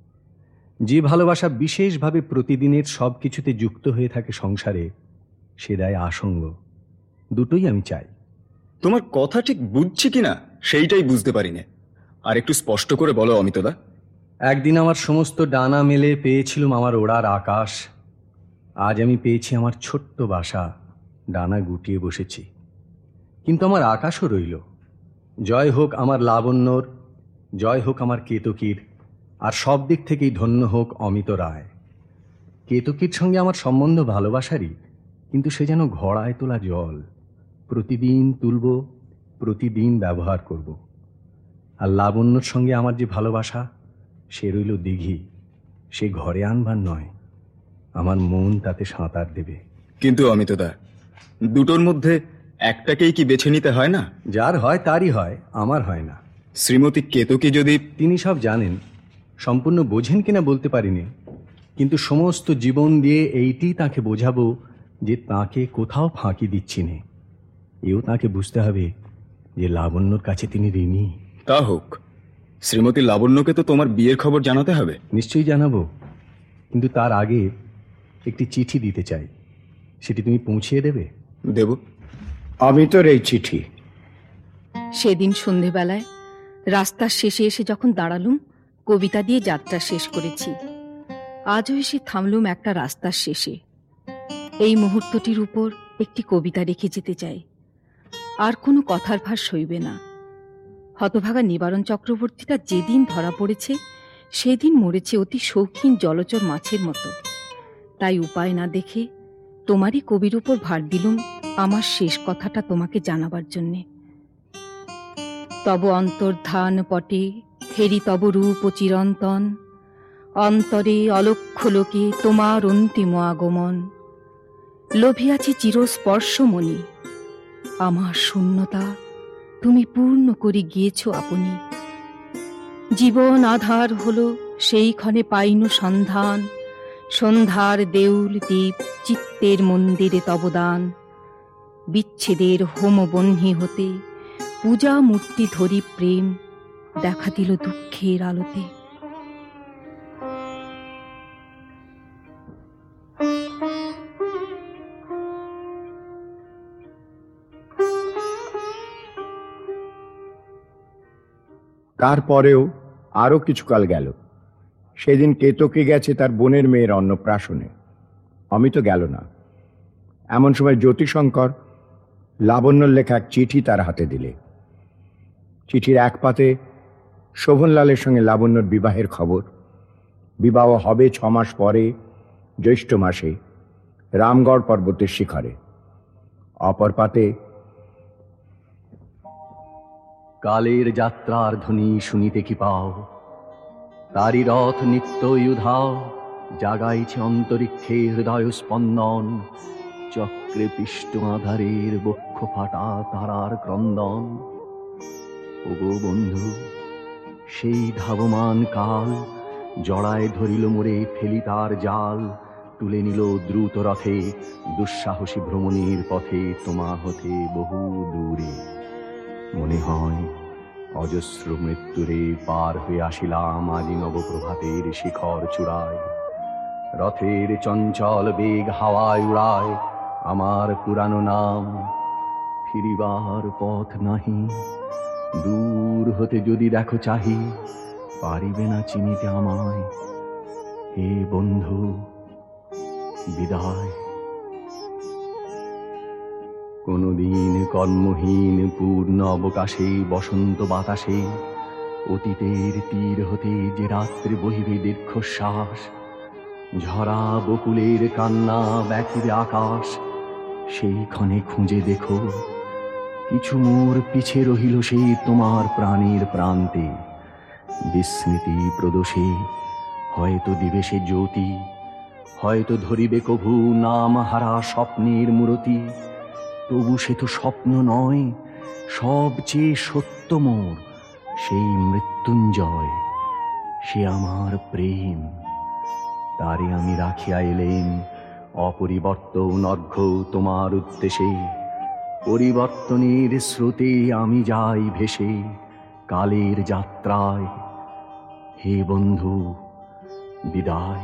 যে ভালোবাসা বিশেষভাবে প্রতিদিনের সব কিছুতে যুক্ত হয়ে থাকে সংসারে, সে দেয় আসঙ্গ। দুটোই আমি চাই। তোমার কথা ঠিক বুঝছি কিনা সেইটাই বুঝতে পারি না। আর একটু স্পষ্ট করে বলো অমিতদা। একদিন আমার সমস্ত ডানা মেলে পেয়েছিলাম আমার ওড়ার আকাশ। আজ আমি পেয়েছি আমার ছোট্ট বাসা, ডানা গুটিয়ে বসেছি। কিন্তু আমার আকাশও রইল। জয় হোক আমার লাবণ্যর, জয় হোক আমার কেতকীর, আর সব দিক থেকেই ধন্য হোক অমিত রায়। কেতকীর সঙ্গে আমার সম্বন্ধ ভালোবাসারই, কিন্তু সে যেন ঘড়ায় তোলা জল। প্রতিদিন তুলব, প্রতিদিন ব্যবহার করব। আর লাবণ্যর সঙ্গে আমার যে ভালোবাসা, সে রইল দিঘি, সে ঘরে আনবার নয়, আমার মন তাতে সাঁতার দেবে। কিন্তু অমিতদা, দুটোর মধ্যে একটাকেই কি বেছে নিতে হয় না? যার হয় তারই হয়, আমার হয় না। শ্রীমতী কেতকী যদি... তিনি সব জানেন, সম্পূর্ণ বোঝেন কিনা বলতে পারিনি, কিন্তু সমস্ত জীবন দিয়ে এইটি তাকে বোঝাবো যে তাকে কোথাও ফাঁকি দিচ্ছি নে। এও তাকে বুঝতে হবে যে লাবণ্যর কাছে তিনি ঋণী। তা হোক, শ্রীমতী লাবণ্যকে তো তোমার বিয়ের খবর জানাতে হবে। নিশ্চয়ই জানাবো, কিন্তু তার আগে একটি চিঠি দিতে চাই। সেটি তুমি পৌঁছিয়ে দেবে? দেব। অমিতর এই চিঠি। সেদিন সন্ধেবেলায় রাস্তার শেষে এসে যখন দাঁড়ালুম, কবিতা দিয়ে যাত্রা শেষ করেছি। আজও এসে থামলুম একটা রাস্তার শেষে। এই মুহূর্তটির উপর একটি কবিতা রেখে যেতে চাই। আর কোনো কথার ভার সইবে না। হতভাগা নিবারণ চক্রবর্তীটা যেদিন ধরা পড়েছে সেদিন মরেছে অতি শৌখিন জলচর মাছের মতো। তাই উপায় না দেখে তোমারই কবির উপর ভার দিলুম আমার শেষ কথাটা তোমাকে জানাবার জন্যে। তব অন্তর্ধান পটে ফেরি তব রূপ ও চিরন্তন, অন্তরে অলক্ষ লোকে তোমার অন্তিম আগমন। লোভিয়াছি চিরস্পর্শমণি, আমার শূন্যতা তুমি পূর্ণ করে গিয়েছ আপনি। জীবন আধার হল সেই ক্ষণে পাইন সন্ধান, সন্ধ্যার দেউল দ্বীপ চিত্তের মন্দিরে তবদান। বিচ্ছেদের হোমবহ্নি হতে পূজা মূর্তি ধরি প্রেম দেখা দিল দুঃখের আলোতে। তারপরেও আরো কিছুকাল গেল। সেদিন কেতকে গেছে তার বোনের মেয়ের অন্নপ্রাশনে, অমিত গেল না। এমন সময় জ্যোতিশঙ্কর লাবণ্যর লেখা এক চিঠি তার হাতে দিলে। চিঠির এক পাতে শোভনলালের সঙ্গে লাবণ্যর বিবাহের খবর। বিবাহ হবে ছ মাস পরে জ্যৈষ্ঠ মাসে রামগড় পর্বতের শিখরে। অপর পাতে কালের যাত্রার ধ্বনি শুনিতে কি পাও, তারি রথ নিত্যই উধাও, জাগাইছে অন্তরিক্ষে হৃদয় স্পন্দন। চক্রে পিষ্ট আধারের বক্ষ ফাটা তারার ক্রন্দন। ওগো বন্ধু, সেই ধাবমান কাল জড়ায় ধরিল মোরে ফেলি তার জাল। তুলে নিল দ্রুত রথে দুঃসাহসী ভ্রমণের পথে তোমা হতে বহু দূরে। মনে হয় অজস্র মৃত্যুরে পার হয়ে আসিলাম আজি নবপ্রভাতের শিখর চূড়ায়। রথের চঞ্চল বেগ হাওয়ায় উড়ায় আমার পুরানো নাম। ফিরিবার পথ নাহি, দূর হতে যদি দেখো চাহি, পারিবে না চিনিতে আমায়। হে বন্ধু, বিদায়। কোনদিন কর্মহীন পূর্ণ অবকাশে বসন্ত বাতাসে অতীতের তীর হতে যে রাত্রে বহিবে দীর্ঘশ্বাস। ঝরা বকুলের কান্না ব্যাকিবে আকাশ। সেই ক্ষণে খুঁজে দেখো, কিছু মোর পিছে রহিল সেই তোমার প্রাণীর প্রান্তে। বিস্মৃতি প্রদোষে হয়তো দিবে সে জ্যোতি, হয়তো ধরিবে কভু নাম হারা স্বপ্নের মূরতি। তবু সে তো স্বপ্ন নয়, সবচেয়ে সত্য মোর সেই মৃত্যুঞ্জয়। সে আমার প্রেম, তারে আমি রাখিয়া এলেন অপরিবর্তন অর্ঘ্য তোমার উদ্দেশে। পরিবর্তনের স্রোতে আমি যাই ভেসে কালের যাত্রায়। হে বন্ধু, বিদায়।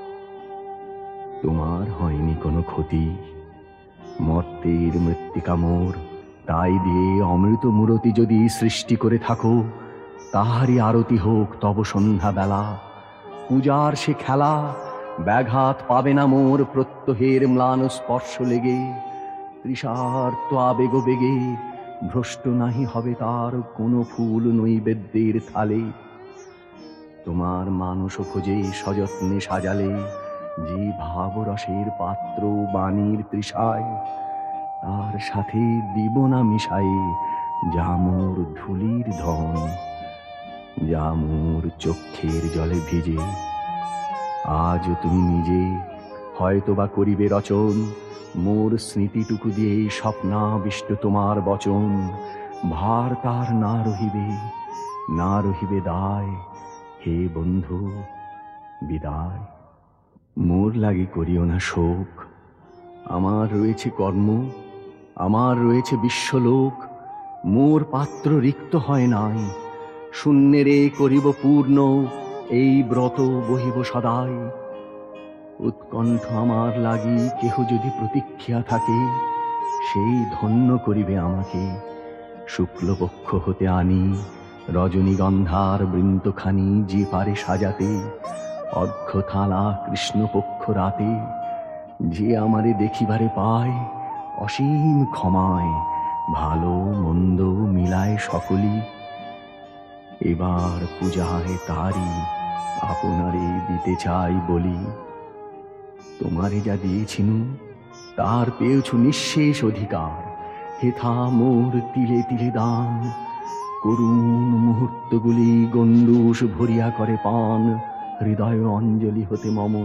তোমার হয়নি কোনো ক্ষতি, মর্তের মৃত্তিকা মোর। তাই দিয়ে অমৃত মূরতি যদি সৃষ্টি করে থাকো, তাহারই আরতি হোক তব সন্ধ্যা বেলা। পূজার সে খেলা ব্যাঘাত পাবে না মোর প্রত্যহের ম্লান স্পর্শ লেগে। তৃষার্ত আবেগ বেগে ভ্রষ্ট নাহি হবে তার কোনো ফুল নৈবেদ্যের থালে। তোমার মানস খোঁজে সযত্নে সাজালে যে ভাবরসের পাত্র বাণীর তৃষায়, তার সাথে দিব না মিশায়ে যা মোর ধুলির ধন, যা মোর চক্ষের জলে ভিজে। আজ তুমি নিজে হয়তোবা করিবে রচন মোর স্মৃতিটুকু দিয়ে স্বপ্নাবিষ্ট তোমার বচন। ভার তার না রহিবে, না রহিবে দায়। হে বন্ধু, বিদায়। মোর লাগি করিও না শোক, আমার রয়েছে কর্ম, আমার রয়েছে বিশ্বলোক। মোর পাত্র রিক্ত হয় নাই, শূন্যেরে করিব পূর্ণ এই ব্রত বহিব সদাই। উৎকণ্ঠ আমার লাগি কেহ যদি প্রতীক্ষা থাকে, সেই ধন্য করিবে আমাকে। শুক্লপক্ষ হতে আনি রজনীগন্ধার বৃন্তখানি যে পারে সাজাতে। অর্ঘ্য থালা কৃষ্ণপক্ষ রাতে যে আমারে দেখিবারে পায় অসীম ক্ষমায়, ভালো মন্দ মিলায় সকলি। এবার পূজায় তারি আপনারে দিতে চাই বলি। তোমারে যা দিয়েছিনু তার পেয়েছু নিঃশেষ অধিকার। হেথা মোর তিলে তিলে দান, করুণ মুহূর্তগুলি গণ্ডূষ ভরিয়া করে পান। হৃদয় অঞ্জলি হতে মম।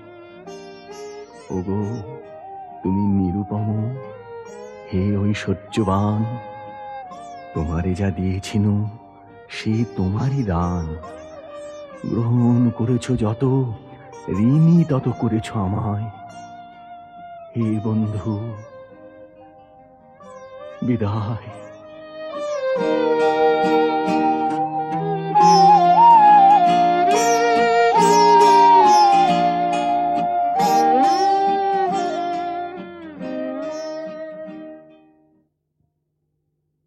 ওগো তুমি নিরুপম, হে ঐশ্বর্যবান, তোমারে যা দিয়েছিনু সে তোমারই দান। গ্রহণ করেছ যত, ঋণী তত করেছ আমায়। হে বন্ধু, বিদায়।